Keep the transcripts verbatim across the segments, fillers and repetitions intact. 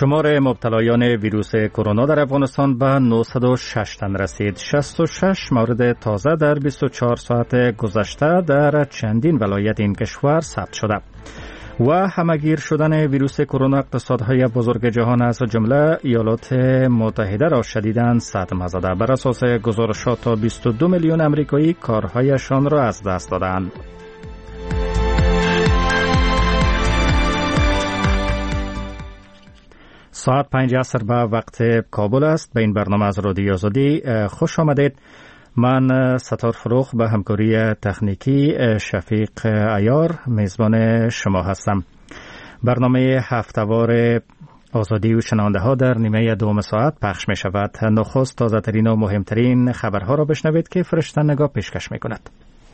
شمار مبتلایان ویروس کرونا در افغانستان به نهصد و شش تن رسید. شصت و شش مورد تازه در بیست و چهار ساعت گذشته در چندین ولایت این کشور ثبت شده. و همگیر شدن ویروس کرونا اقتصادهای بزرگ جهان از جمله ایالات متحده را شدیداً صدمه زده. بر اساس گزارشات تا بیست و دو میلیون امریکایی کارهایشان را از دست دادند. ساعت پنج عصر به وقت کابل است. به این برنامه از رادیو آزادی خوش آمدید. من ستار فروخ به همکاری تکنیکی شفیق عیار میزبان شما هستم. برنامه هفته‌وار آزادی و شنونده ها در نیمه دوم ساعت پخش می شود. نخست تازه ترین و مهمترین خبرها را بشنوید که فرشته نگاه پیشکش می کند.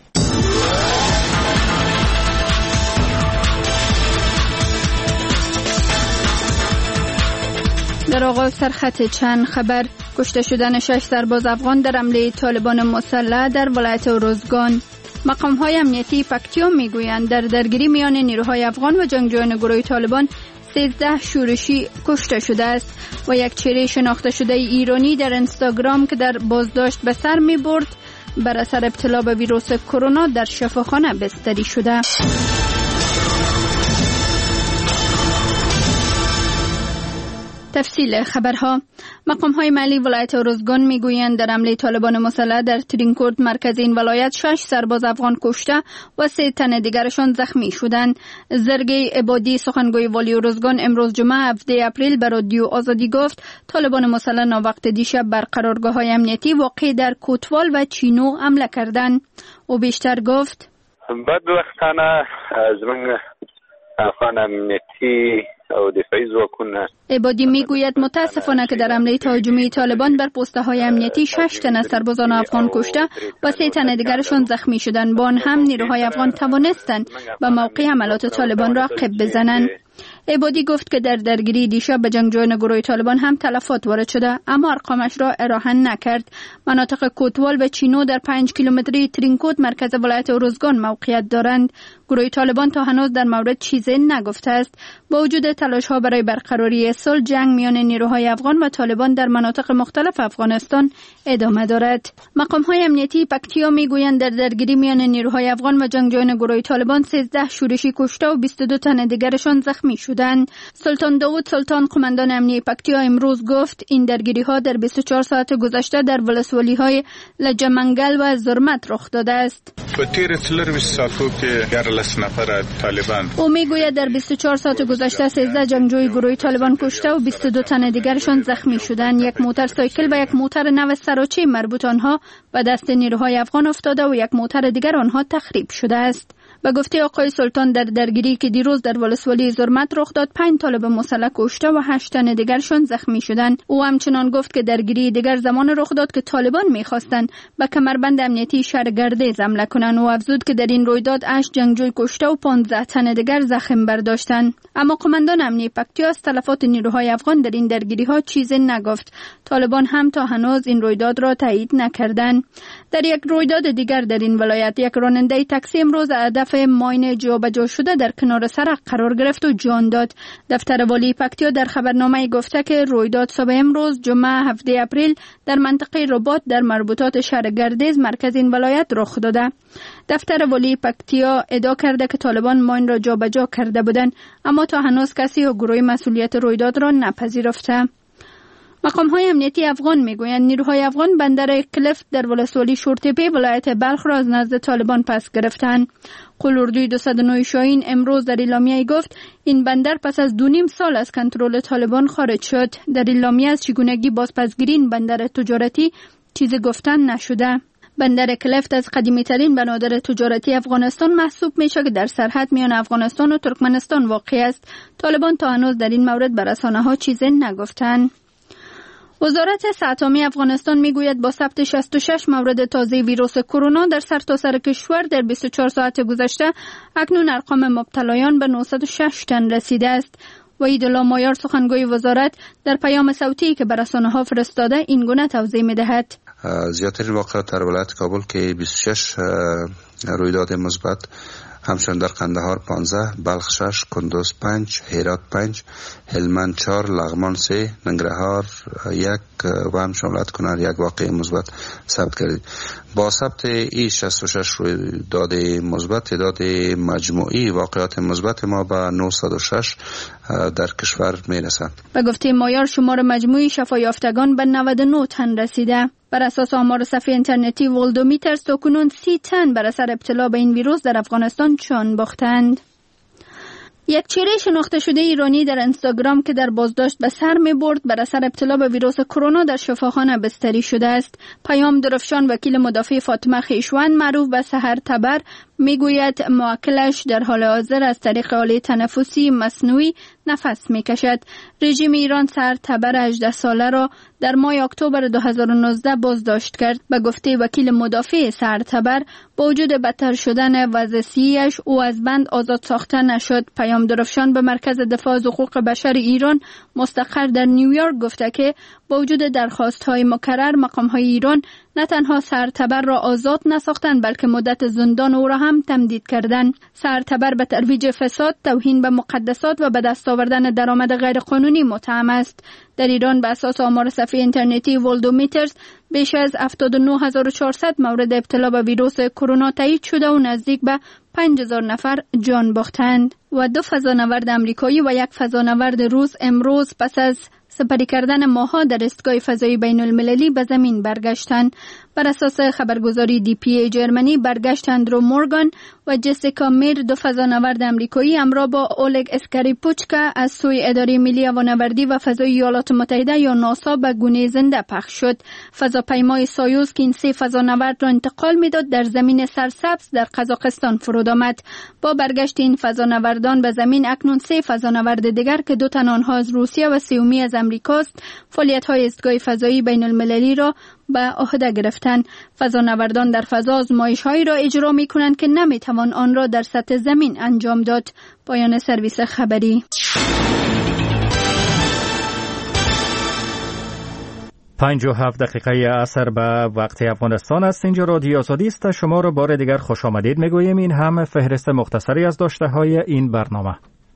در آغاز سرخط چند خبر: کشته شدن شش سرباز افغان در حمله طالبان مسلح در ولایت اروزگان. مقام‌های امنیتی پکتیا میگویند در درگیری میان نیروهای افغان و جنگجویان گروه طالبان سیزده شورشی کشته شده است و یک چهره شناخته شده ایرانی در اینستاگرام که در بازداشت به سر می‌برد بر اثر ابتلا به ویروس کرونا در شفاخانه بستری شده. تفصیل خبرها: مقام‌های محلی ولایت اروزگان میگویند در حمله طالبان مسلح در ترینکورد مرکز این ولایت شش سرباز افغان کشته و سه تن دیگرشان زخمی شدند. زرگی عبادی سخنگوی والی اروزگان امروز جمعه هفدهم اپریل به رادیو آزادی گفت طالبان مسلح ناوقت دیشب بر قرارگاه‌های امنیتی واقع در کوتوال و چینو حمله کردند. او بیشتر گفت: بدبختانه از من افغان امنیتی او دفاعی زواکونه. عبادی میگوید متاسفانه که در حمله تهاجمی طالبان بر پست‌های امنیتی شش تن از سربازان افغان کشته و سه تن دیگرشان زخمی شدند. با آن هم نیروهای افغان توانستند به موقع حملات طالبان را عقب بزنند. عبادی گفت که در درگیری دیشب به جنگجویان گروه طالبان هم تلفات وارد شده اما ارقامش را اراده نکرد. مناطق کوتوال و چینو در پنج کیلومتری ترینکوت مرکز ولایت اروزگان موقعیت دارند. گروه طالبان تا هنوز در مورد چیزی نگفته است. با وجود تلاش‌ها برای برقراری صلح، جنگ میان نیروهای افغان و طالبان در مناطق مختلف افغانستان ادامه دارد. مقام‌های امنیتی پکتیا میگویند در درگیری میان نیروهای افغان و جنگجویان گروه طالبان سیزده شورشی کشته و بیست و دو تن دیگرشان زخمی شدند. سلطان داوود سلطان قماندان امنیتی پکتیا امروز گفت این درگیری‌ها در بیست و چهار ساعت گذشته در ولسوالی‌های لجمنگل و زرمت رخ داده است. او میگوید در بیست و چهار ساعت گذشته سیزده جنگجوی گروه طالبان کشته و بیست و دو تن دیگرشان زخمی شدند. یک موتورسایکل و یک موتور نو سراچه مربوط آنها به دست نیروهای افغان افتاده و یک موتور دیگر آنها تخریب شده است. به گفته آقای سلطان در درگیری که دیروز در ولسوالی زرمت رخ داد پنج طالب مسلح کشته و هشت تن دیگرشان زخمی شدند. او همچنان گفت که درگیری دیگر زمان رخ داد که طالبان می‌خواستند به کمربند امنیتی شهر گردیز حمله کنند و افزود که در این رویداد هشت جنگجوی کشته و پانزده تن دیگر زخم برداشتند. اما قماندان امنیتی پکتیا از تلفات نیروهای افغان در این درگیری‌ها چیزی نگفت. طالبان هم تا هنوز این رویداد را تایید نکردند. در یک رویداد دیگر در این ولایت یک راننده تاکسی امروز هدف ماین جابجا شده در کنار سرک قرار گرفت و جان داد. دفتر والی پکتیا در خبرنامه گفته که رویداد صبح امروز جمعه هفدهم اپریل در منطقه رباط در مربوطات شهر گردیز مرکز این ولایت رخ داده. دفتر والی پکتیا ادعا کرده که طالبان ماین را جابجا کرده بودند اما تا هنوز کسی و گروه مسئولیت رویداد را نپذیرفته. مقام‌های امنیتی افغان میگویند نیروهای افغان بندر کلفت در ولسوالی شورتپه ولایت بلخ را از نزد طالبان پس گرفتند. قلوردوی دویست و نه شاهین امروز در اعلامیه گفت این بندر پس از دو نیم سال از کنترل طالبان خارج شد. در اعلامیه از چگونگی بازپسگیری این بندر تجارتی چیزی گفتن نشده. بندر کلفت از قدیمی ترین بنادر تجارتی افغانستان محسوب میشه که در سرحد میان افغانستان و ترکمنستان واقع است. طالبان تا هنوز در این مورد به رسانه‌ها چیزی نگفتند. وزارت صحت عامه افغانستان میگوید با ثبت شصت و شش مورد تازه ویروس کرونا در سرتاسر سر کشور در بیست و چهار ساعت گذشته اکنون ارقام مبتلایان به نهصد و شش تن رسیده است. وحیدالله مایار سخنگوی وزارت در پیام صوتی که به رسانه‌ها فرستاده این گونه توضیح می‌دهد. زیادترین واقعات در ولایت کابل که بیست و شش رویداد مثبت همچنین در قندهار پانزده، بلخ شش، کندوز پنج، هرات پنج، هلمند چهار، لغمان سه، ننگرهار یک و هم شمولت کنار یک واقعه مثبت ثبت کردید. با ثبت ای شصت و شش رویداد مثبت، تعداد مجموعی واقعات مثبت ما به نهصد و شش در کشور میرسد. به گفته مایار شمار مجموعی شفا یافتگان به نود و نه تن رسیده. بر اساس آمار صفحه اینترنتی ولدومیترز تاکنون سی تن بر اثر ابتلا به این ویروس در افغانستان جان باختند. یک چهره شناخته شده ایرانی در اینستاگرام که در بازداشت به سر می برد بر اثر ابتلا به ویروس کرونا در شفاخانه بستری شده است. پیام درفشان وکیل مدافع فاطمه خویشوند معروف به سحر تبر میگوید موکلش در حال حاضر از طریق آله تنفسی مصنوعی نفس میکشد. رژیم ایران سحر تبر هجده ساله را در ماه اکتبر دو هزار و نوزده بازداشت کرد. به گفته وکیل مدافع سحر تبر با وجود بدتر شدن وضع صحی‌اش او از بند آزاد ساخته نشد. پیام درفشان به مرکز دفاع از حقوق بشر ایران مستقر در نیویورک گفته که با وجود درخواست‌های مکرر مقام‌های ایران نه تنها سرتبر را آزاد نساختند بلکه مدت زندان او را هم تمدید کردند. سرتبر به ترویج فساد، توهین به مقدسات و به دست آوردن درآمد غیرقانونی متهم است. در ایران به اساس آمار صفحه اینترنتی ولدومیترز بیش از هفتاد و نه هزار و چهارصد مورد ابتلا به ویروس کرونا تایید شده و نزدیک به پنج هزار نفر جان باختند. و دو فضانورد آمریکایی و یک فضانورد روس امروز پس از سپری کردن ماه‌ها در ایستگاه فضایی بین المللی به زمین برگشتند. بر اساس خبرگزاری دی پی ای جرمنی برگشت اندرو مورگان و جسیکا میر دو فضانورد آمریکایی همراه با اولگ اسکریپوچکا از سوی اداره ملی هوانوردی و فضای ایالات متحده یا ناسا به گونه زنده پخش شد. فضاپیمای سایوز که این سه فضانورد را انتقال میداد در زمین سرسبز در قزاقستان فرود آمد. با برگشت این فضانوردان به زمین اکنون سه فضانورد دیگر که دو تن آنها از روسیه و سومی از امریکاست فعالیت‌های ایستگاه فضایی بین المللی را به عهده گرفتند. فضانوردان در فضا آزمایش‌هایی را اجرا می‌کنند که نمی‌توان آن را در سطح زمین انجام داد. پایان سرویس خبری. پنج و هفت دقیقه عصر به وقت افغانستان است. اینجا رادیو آزادی است. شما را بار دیگر خوش آمدید میگوییم. این هم فهرست مختصری از داشته‌های این برنامه.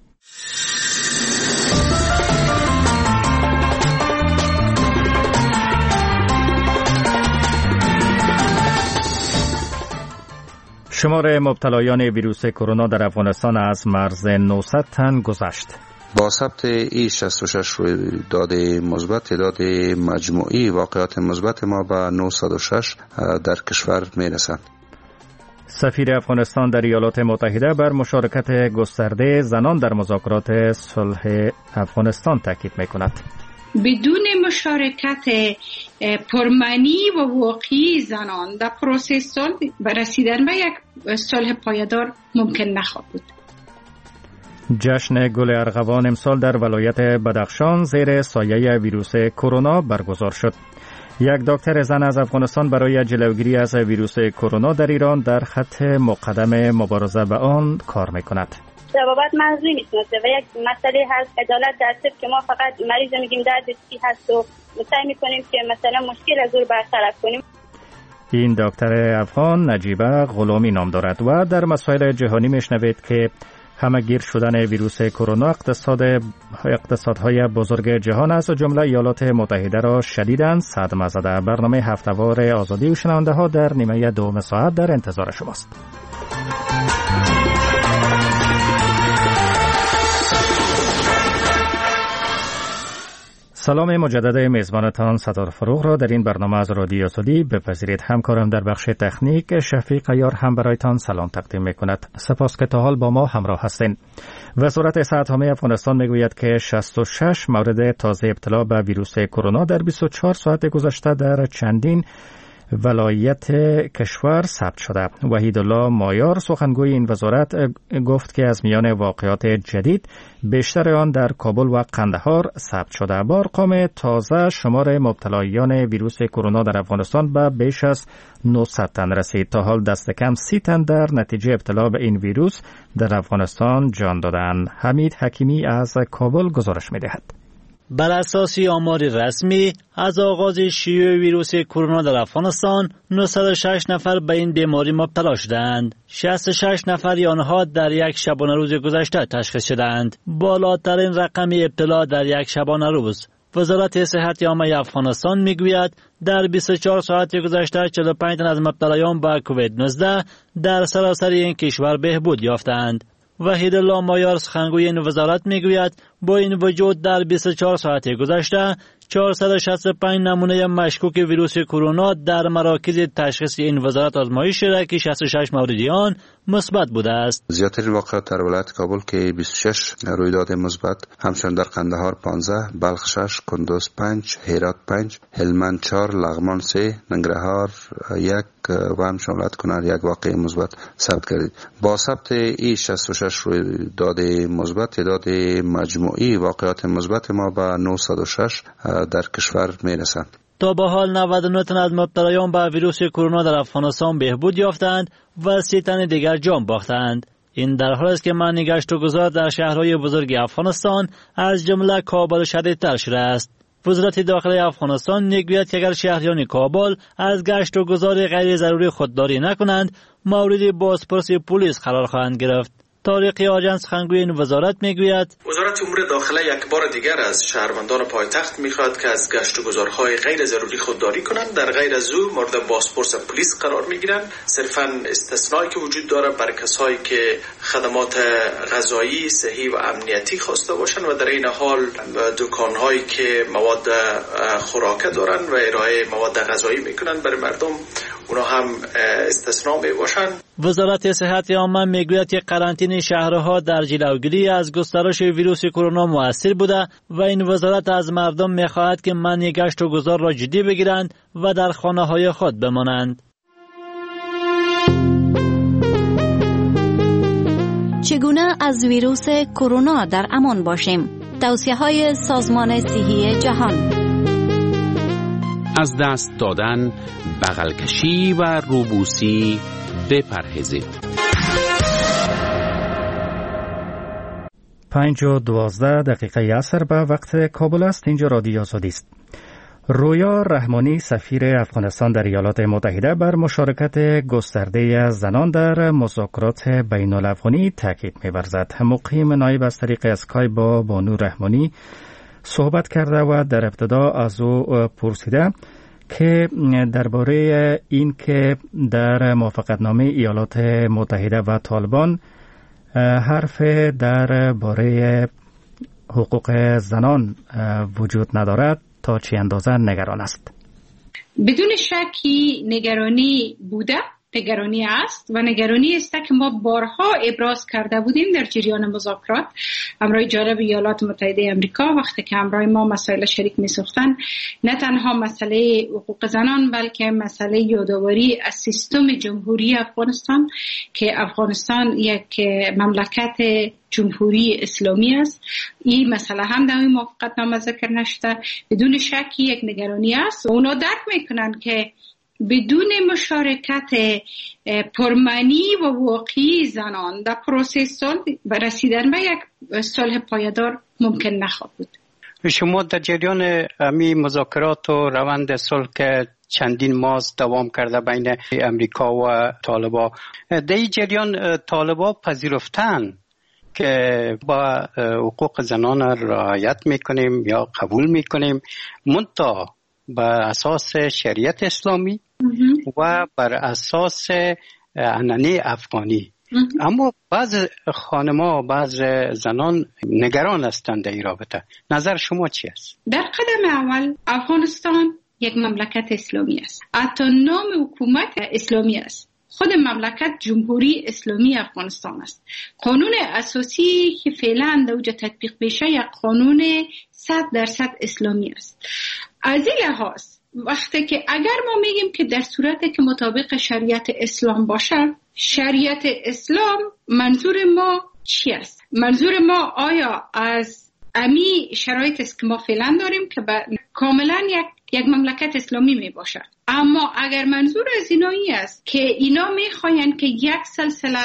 شمار مبتلایان ویروس کرونا در افغانستان از مرز نهصد تن گذشت. با ثبت ای شصت و شش رویداد مثبت، تعداد مجموعی واقعات مثبت ما به نهصد و شش در کشور میرسد. سفیر افغانستان در ایالات متحده بر مشارکت گسترده زنان در مذاکرات صلح افغانستان تاکید میکند. بدون مشارکت پرمعنی و واقعی زنان در پروسه صلح رسیدن به یک صلح پایدار ممکن نخواهد بود. جشن گل ارغوان امسال در ولایت بدخشان زیر سایه ویروس کرونا برگزار شد. یک دکتر زن از افغانستان برای جلوگیری از ویروس کرونا در ایران در خط مقدم مبارزه با آن کار میکند. ضوابط منظوری میتونسته و یک مسئله هست عدالت در صرف که ما فقط مریض میگیم درد چی هست و سعی میکنیم که مثلا مشکل از او برطرف کنیم. این دکتر افغان نجیبه غلامی نام دارد و در مسائل جهانی میشنوید که همه‌گیر شدن ویروس کرونا اقتصاد اقتصادهای بزرگ جهان از جمله ایالات متحده را شدیداً صدمه زده. برنامه هفته‌وار آزادی و شنونده ها در نیمه دوم ساعت در انتظار شماست. سلام مجدد میزبانتان ستار فروغ را در این برنامه از رادیو آزادی بپذیرید. همکارم در بخش تکنیک شفیق عیار هم برایتان سلام تقدیم میکند. سپاس که تا حال با ما همراه هستین. وزارت صحت عامه افغانستان میگوید که شصت و شش مورد تازه ابتلا به ویروس کرونا در بیست و چهار ساعت گذشته در چندین ولایت کشور ثبت شده. وحیدالله مایار سخنگوی این وزارت گفت که از میان واقعات جدید بیشتر آن در کابل و قندهار ثبت شده. با ارقام تازه شمار مبتلایان ویروس کرونا در افغانستان به بیش از نهصد تن رسید. تا حال دست کم سی تن در نتیجه ابتلا به این ویروس در افغانستان جان دادند. حمید حکیمی از کابل گزارش می‌دهد. بر اساس آمار رسمی از آغاز شیوع ویروس کرونا در افغانستان نهصد و شش نفر به این بیماری مبتلا شدند. شصت و شش نفر آنها در یک شبانه روز گذشته تشخیص شدند. بالاترین رقم ابتلا در یک شبانه روز. وزارت صحت عامه افغانستان میگوید در بیست و چهار ساعت گذشته چهل و پنج تن از مبتلایان به کووید نوزده در سراسر این کشور بهبود یافتند. وحید الله مایار سخنگوی این وزارت میگوید با این وجود در بیست و چهار ساعت گذشته چهارصد و شصت و پنج نمونه مشکوک ویروس کرونا در مراکز تشخیص این وزارت آزمایش شده که شصت و شش موردی آن مثبت بوده است. زیاترین واقعات در ولایت کابل که بیست و شش رویداد مثبت، همچنین در قندهار پانزده، بلخ شش، کندوز پنج، هرات پنج، هلمند چهار، لغمان سه، ننگرهار یک و هم شاملت کنار یک واقع مثبت ثبت کردید. با ثبت این شصت و شش رویداد مثبت تعداد مجموعی واقعات مثبت ما به نهصد و شش در کشور میرسند. تا به حال نود و نه تن از مبتلایان به ویروس کرونا در افغانستان بهبود یافتند و سی تن دیگر جان باختند. این در حالی است که منع گشت و گذار در شهرهای بزرگ افغانستان از جمله کابل شدیدتر شده است. وزارت داخلی افغانستان میگوید که اگر شهریان کابل از گشت و گذار غیر ضروری خودداری نکنند، مورد بازپرسی پلیس قرار خواهند گرفت. طارق آجنس سخنگوی این وزارت میگوید وزارت امور داخله یک بار دیگر از شهروندان پایتخت میخواد که از گشت و گذارهای غیر ضروری خودداری کنند. در غیر از او مورد بازپرس پلیس قرار میگیرند. صرفا استثنایی که وجود داره برای کسایی که خدمات غذایی، صحی و امنیتی خواسته باشند و در این حال دکانهایی که مواد خوراکه دارند و ارائه مواد غذایی میکنند برای مردم، اونا هم استثنا می باشند. وزارت صحت عامه میگوید که قرنطینه شهرها در جلوگیری از گسترش ویروس کرونا مؤثر بوده و این وزارت از مردم میخواهد که منع گشت و گذار را جدی بگیرند و در خانه های خود بمانند. چگونه از ویروس کرونا در امان باشیم؟ توصیه های سازمان صحی جهان. از دست دادن، بغل کشی و روبوسی بپرهیزید. پنج و دوازده دقیقه عصر به وقت کابل است. اینجا رادیو آزادی است. رویا رحمانی سفیر افغانستان در ایالات متحده بر مشارکت گسترده زنان در مذاکرات بین الافغانی تاکید می‌ورزد. مقیم نایب از طریق اسکای با بانو رحمانی صحبت کرده و در ابتدا از او پرسیده که درباره این که در موافقتنامه ایالات متحده و طالبان حرف درباره حقوق زنان وجود ندارد تا چه اندازه نگران است. بدون شکی نگرانی بوده، نگرانی است و نگرانی است که ما بارها ابراز کرده بودیم در جریان مذاکرات همراه جانب ایالات متحده آمریکا. وقتی که همراه ما مسائل شریک می ساختن، نه تنها مسئله حقوق زنان بلکه مسئله یادآوری از سیستم جمهوری افغانستان که افغانستان یک مملکت جمهوری اسلامی است، این مسئله هم در این موافقتنامه ذکر نشده. بدون شکی یک نگرانی است و اونا درک میکنن که بدون مشارکت پرمعنی و واقعی زنان در پروسه صلح و رسیدن به یک صلح پایدار ممکن نخواهد بود. شما در جریان امی مذاکرات و روند صلح که چندین ماه دوام کرده بین امریکا و طالبان، در این جریان طالبان پذیرفتن که با حقوق زنان رعایت میکنیم یا قبول میکنیم، منتها بر اساس شریعت اسلامی و بر اساس عنعنه افغانی. اما بعض خانم‌ها، بعض زنان نگران هستند در این رابطه. نظر شما چی است؟ در قدم اول افغانستان یک مملکت اسلامی است. حتی نام حکومت اسلامی است. خود مملکت جمهوری اسلامی افغانستان است. قانون اساسی که فعلا در اوج تطبیق بشه یک قانون صد درصد اسلامی است. از این لحاظ وقتی که اگر ما میگیم که در صورتی که مطابق شریعت اسلام باشه، شریعت اسلام منظور ما چی است؟ منظور ما آیا از امی شرایط است که ما فعلا داریم که کاملا یک یک مملکت اسلامی می باشه. اما اگر منظور از اینا این است که اینا می خواهند که یک سلسله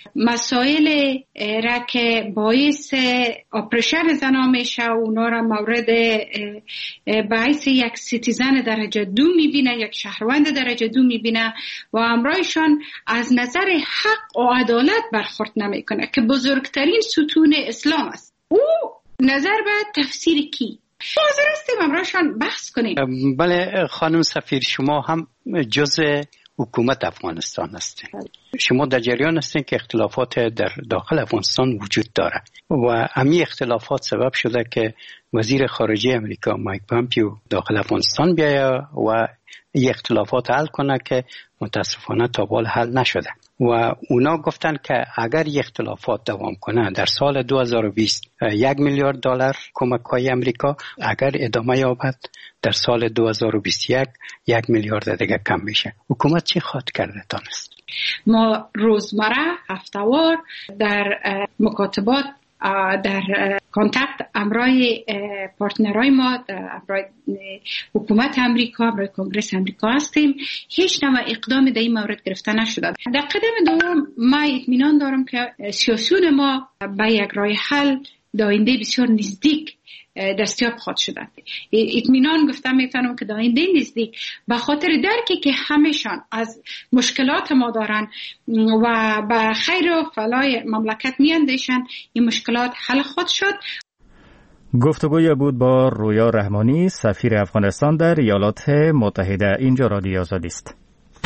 مسائل را که باعث اپریشن زنا میشه اونا را مورد باعث یک سیتیزن درجه دو میبینه، یک شهروند درجه دو میبینه و امرایشان از نظر حق و عدالت برخورد نمیکنه که بزرگترین ستون اسلام است. او نظر به تفسیر کی؟ حاضر هستیم امرایشان بحث کنیم. بله خانم سفیر، شما هم جز حکومت افغانستان هستین. شما در جریان هستین که اختلافات در داخل افغانستان وجود داره و همین اختلافات سبب شده که وزیر خارجه امریکا مایک پامپیو داخل افغانستان بیاید و این اختلافات حل کنه که متاسفانه تا به حال حل نشده و اونا گفتن که اگر این اختلافات دوام کنه در سال دو هزار و بیست یک میلیارد دلار کمک های امریکا، اگر ادامه یابد در سال دو هزار و بیست و یک یک میلیارد دیگه کم میشه. حکومت چی خواهد کرده دانست؟ ما روزمره هفته‌وار در مکاتبات در کانتکت امرای پارتنرای ما در امرای حکومت امریکا، امرای کنگرس امریکا هستیم. هیچ نوع اقدام در این مورد گرفته نشده. در قدم دوم ما اطمینان دارم که سیاسیون ما به یک راه حل در آینده بسیار نزدیک دستیاب خواهد شدند. اطمینان گفتم میتونم که در آینده نزدیک به خاطر درکی که همشان از مشکلات ما دارن و به خیر و فلاح مملکت میاندیشن، این مشکلات حل خواهد شد. گفتگوی بود با رویا رحمانی، سفیر افغانستان در ایالات متحده. اینجا رادیو آزادی است.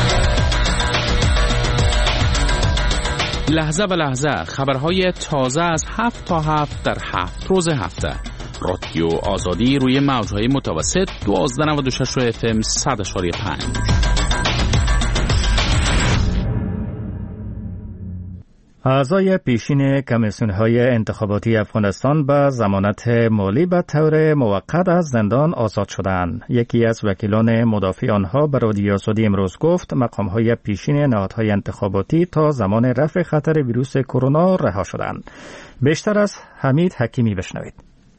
لحظه به لحظه خبرهای تازه از هفت تا هفت در هفت روز هفته. رادیو آزادی روی موجهای متوسط دوازده نود و شش اف ام صد اشاری پنج. اعضای پیشین کمیسیون‌های انتخاباتی افغانستان به ضمانت مالی به طور موقت از زندان آزاد شدند. یکی از وکیلان مدافع آنها به رادیو آزادی امروز گفت مقام‌های پیشین نهادهای انتخاباتی تا زمان رفع خطر ویروس کرونا رها شدند. بیشتر از حمید حکیمی بشنوید.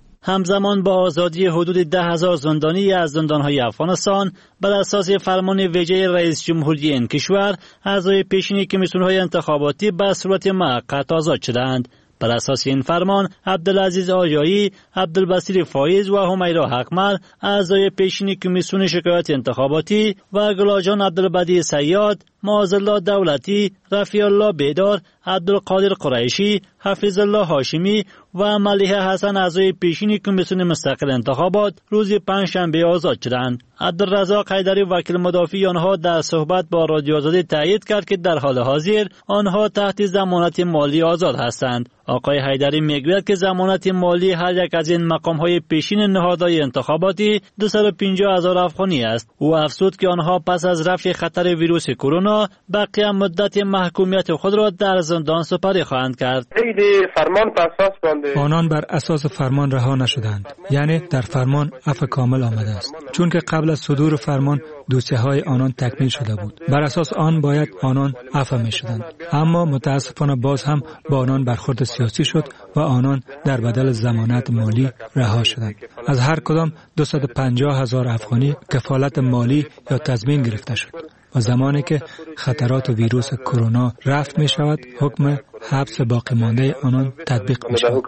همزمان با آزادی حدود ده هزار زندانی از زندانهای افغانستان بر اساس فرمان ویژه رئیس جمهوری این کشور، اعضای پیشین کمیسیون‌های انتخاباتی به صورت موقت آزاد شدند. بر اساس این فرمان عبدالعزیز آریایی، عبدالبصیر فایز و همیرا حقمر اعضای پیشین کمیسیون شکایت انتخاباتی و گلاجان عبدالبدی سیاد، معاذالله دولتی، رفیع الله بیدار، عبدالقادر قریشی، حفیظ الله هاشمی و ملیحه حسن اعضای پیشین کمیسیون مستقل انتخابات روز پنجشنبه آزاد شدند. عبدالرزاق حیدری وکیل مدافع آنها در صحبت با رادیو آزادی تایید کرد که در حال حاضر آنها تحت ضمانت مالی آزاد هستند. آقای حیدری میگوید که ضمانت مالی هر یک از این مقام‌های پیشین نهادهای انتخاباتی دویست و پنجاه هزار افغانی است. او افزود که آنها پس از رفع خطر ویروس کرونا بقیه مدت محکومیت خود را در زندان سپری خواهند کرد. فرمان بر اساس آنان بر اساس فرمان رها نشدند، یعنی در فرمان عفو کامل آمده است، چون که قبل از صدور فرمان دوسیه های آنان تکمیل شده بود. بر اساس آن باید آنان عفو می شدند، اما متاسفانه باز هم با آنان برخورد سیاسی شد و آنان در بدل ضمانت مالی رها شدند. از هر کدام دویست و پنجاه هزار افغانی کفالت مالی یا تضمین گرفته شد و زمانی که خطرات ویروس کرونا رفع می شود حکم حبس باقی مانده آنان تطبیق می شود.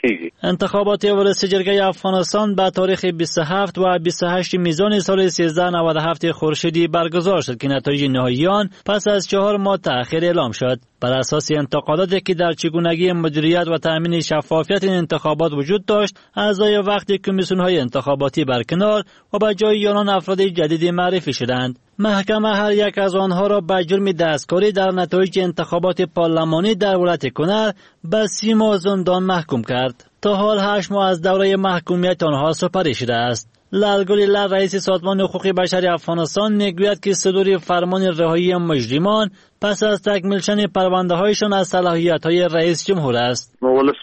انتخابات ریاست جمهوری افغانستان به تاریخ بیست و هفت و بیست و هشت میزان سال سیزده نود و هفت خورشیدی برگزار شد که نتایج نهایی آن پس از چهار ماه تأخیر اعلام شد. بر اساس انتقاداتی که در چگونگی مدیریت و تأمین شفافیت این انتخابات وجود داشت، اعضای وقت کمیسیون‌های انتخاباتی برکنار و به جای آنان افراد جدیدی معرفی شدند. محکمه هر یک از آنها را به جرم دستکاری در نتایج انتخابات پارلمانی در ولایت کنر به سی ماه زندان محکوم کرد. تا حال هشت ماه از دوره محکومیت آنها سپری شده است. لالگلی لال رئیس سازمان حقوق بشر افغانستان میگوید که صدور فرمان رهایی مجرمان پس از تکمیل شدن پرونده هایشان از صلاحیت های رئیس جمهور است.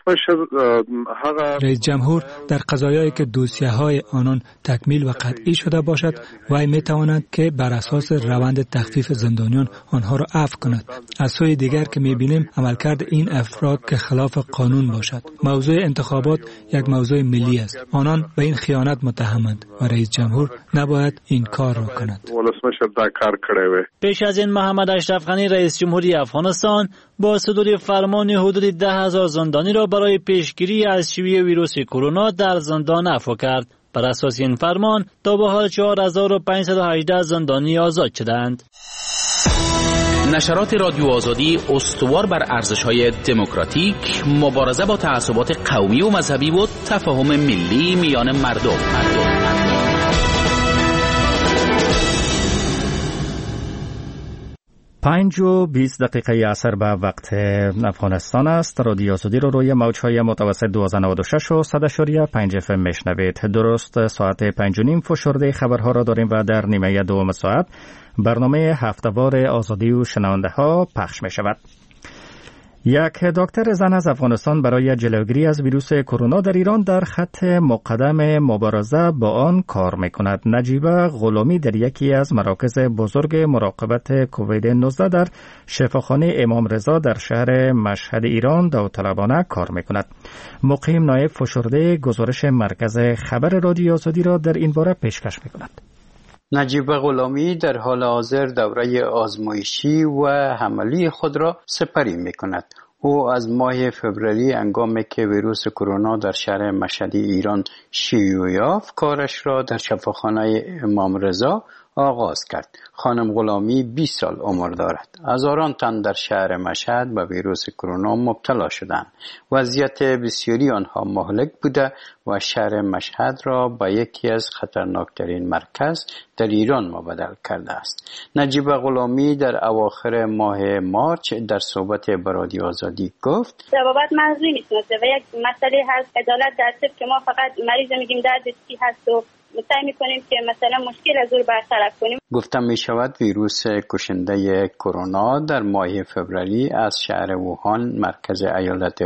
رئیس جمهور در قضایایی که دوسیه های آنان تکمیل و قطعی شده باشد وی می تواند که بر اساس روند تخفیف زندانیان آنها را عفو کند. از سوی دیگر که می بینیم عملکرد این افراد که خلاف قانون باشد. موضوع انتخابات یک موضوع ملی است. آنان به این خیانت متهمند و رئیس جمهور نباید این کار را کند. پیش از این محمد اشرف غنی فرمانده رئیس جمهوری افغانستان با صدور فرمان حدود ده هزار زندانی را برای پیشگیری از شیوع ویروس کرونا در زندان عفو کرد. بر اساس این فرمان تا به حال چهار هزار و پانصد و هجده زندانی آزاد شدند. نشرات رادیو آزادی استوار بر ارزش‌های دموکراتیک، مبارزه با تعصبات قومی و مذهبی و تفاهم ملی میان مردم. مردم. پنج و بیست دقیقه عصر به وقت افغانستان است. رادیو آزادی رو روی موج‌های متوسط دویست و نود و شش و صد اشاریه پنج اف ام میشنوید. درست ساعت پنج و نیم فشرده خبرها را داریم و در نیمه دوم ساعت برنامه هفته‌وار آزادی و شنونده ها پخش می شود. یک دکتر زن از افغانستان برای جلوگیری از ویروس کرونا در ایران در خط مقدم مبارزه با آن کار می‌کند. نجیبه غلامی در یکی از مراکز بزرگ مراقبت کووید نوزده در شفاخانه امام رضا در شهر مشهد ایران داوطلبانه کار می‌کند. مقیم نایب فشرده گزارش مرکز خبر رادیو آزادی را در این باره پیشکش می‌کند. نجیبه غلامی در حال حاضر دوره آزمایشی و عملی خود را سپری می کند. او از ماه فوریه هنگامی که ویروس کرونا در شهر مشهد ایران شیوع یافت کارش را در شفاخانه امام رضا آغاز کرد. خانم غلامی بیست سال عمر دارد. هزاران تن در شهر مشهد به ویروس کرونا مبتلا شدند. وضعیت بسیاری آنها مهلک بوده و شهر مشهد را به یکی از خطرناکترین مرکز در ایران مبدل کرده است. نجیبه غلامی در اواخر ماه مارچ در صحبت با رادیو آزادی گفت: ضوابط موضوعی می‌شناسه و یک مسئله هست عدالت در طب که ما فقط مریض میگیم درد چی هست و سعی می‌کنیم که مثلا مشکل از او برطرف کنیم. گفتم می‌شود ویروس کشنده کرونا در ماه فوریه از شهر ووهان مرکز ایالت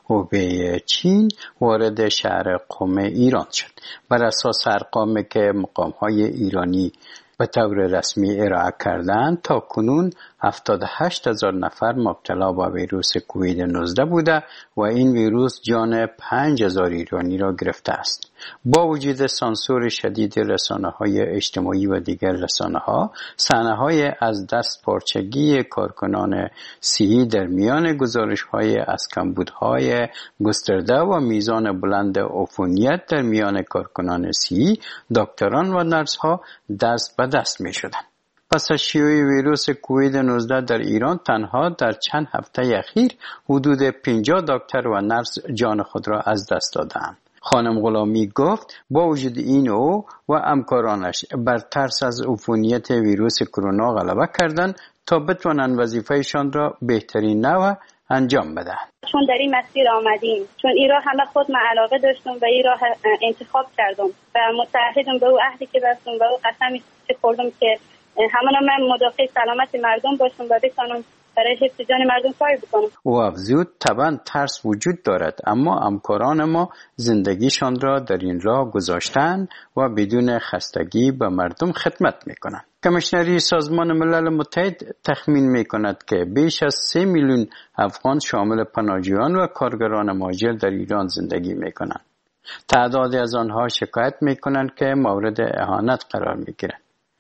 هوبی چین وارد شهر قم ایران شد. بر اساس ارقامی که مقام‌های ایرانی به طور رسمی ارائه کردند تا کنون هفتاد و هشت هزار نفر مبتلا به ویروس کووید نوزده بوده و این ویروس جان پنج هزار ایرانی را گرفته است. با وجود سانسور شدید رسانه‌های اجتماعی و دیگر رسانه‌ها، صحنه‌های از دست پارچگی کارکنان صحی در میان گزارش‌های از کمبودهای گسترده و میزان بلند عفونیت در میان کارکنان صحی، دکتران و نرس‌ها دست به دست می‌شدند. پس از شیوع ویروس کووید نوزده در ایران تنها در چند هفته اخیر حدود پنجاه دکتر و نرس جان خود را از دست دادند. خانم غلامی گفت با وجود این او و همکارانش بر ترس از عفونیت ویروس کرونا غلبه کردند تا بتوانند وظیفه‌شان را بهترین نحو انجام بدهند. چون در این مسیر آمدیم، چون این راه همه خود من علاقه داشتم و این راه انتخاب کردم و متعهدم به او عهدی که بستم و او قسمی که خوردم که همان من مدافع سلامت مردم باشم و بتوانم برای حفظ جان مردم کار بکنم. او افزود طبعا ترس وجود دارد اما همکاران ما زندگیشان را در این راه گذاشتند و بدون خستگی به مردم خدمت میکنند. کمیشنری سازمان ملل متحد تخمین میکند که بیش از سه میلیون افغان شامل پناهجویان و کارگران مهاجر در ایران زندگی میکنند. تعدادی از آنها شکایت میکنند که مورد اهانت قرار میگیرند.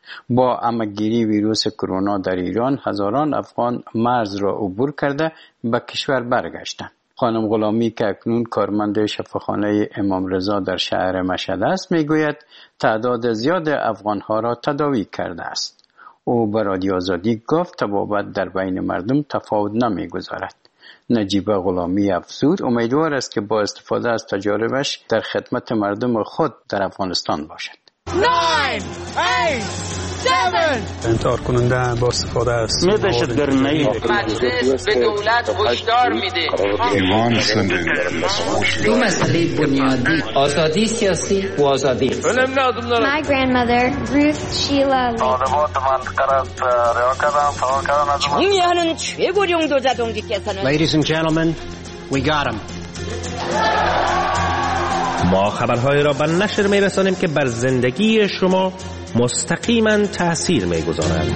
با همه‌گیری ویروس کرونا در ایران هزاران افغان مرز را عبور کرده به کشور برگشتند. خانم غلامی که اکنون کارمند شفاخانه امام رضا در شهر مشهد است میگوید تعداد زیاد افغانها را تداوی کرده است. او به رادیو آزادی گفت تبابت در بین مردم تفاوت نمیگذارد. نجیبه غلامی افزود امیدوار است که با استفاده از تجاربش در خدمت مردم خود در افغانستان باشد. nine, eight, seven انتحار کننده با استفاده است. مجلس به دولت هشدار میده. دو مسئله بنیادی آزادی سیاسی و آزادی. My grandmother Ruth Sheila 정의하는 최고령 도자동지께서는 Ladies and gentlemen, we got him. ما خبرهای را به نشر می رسانیم که بر زندگی شما مستقیما تأثیر می گذارند.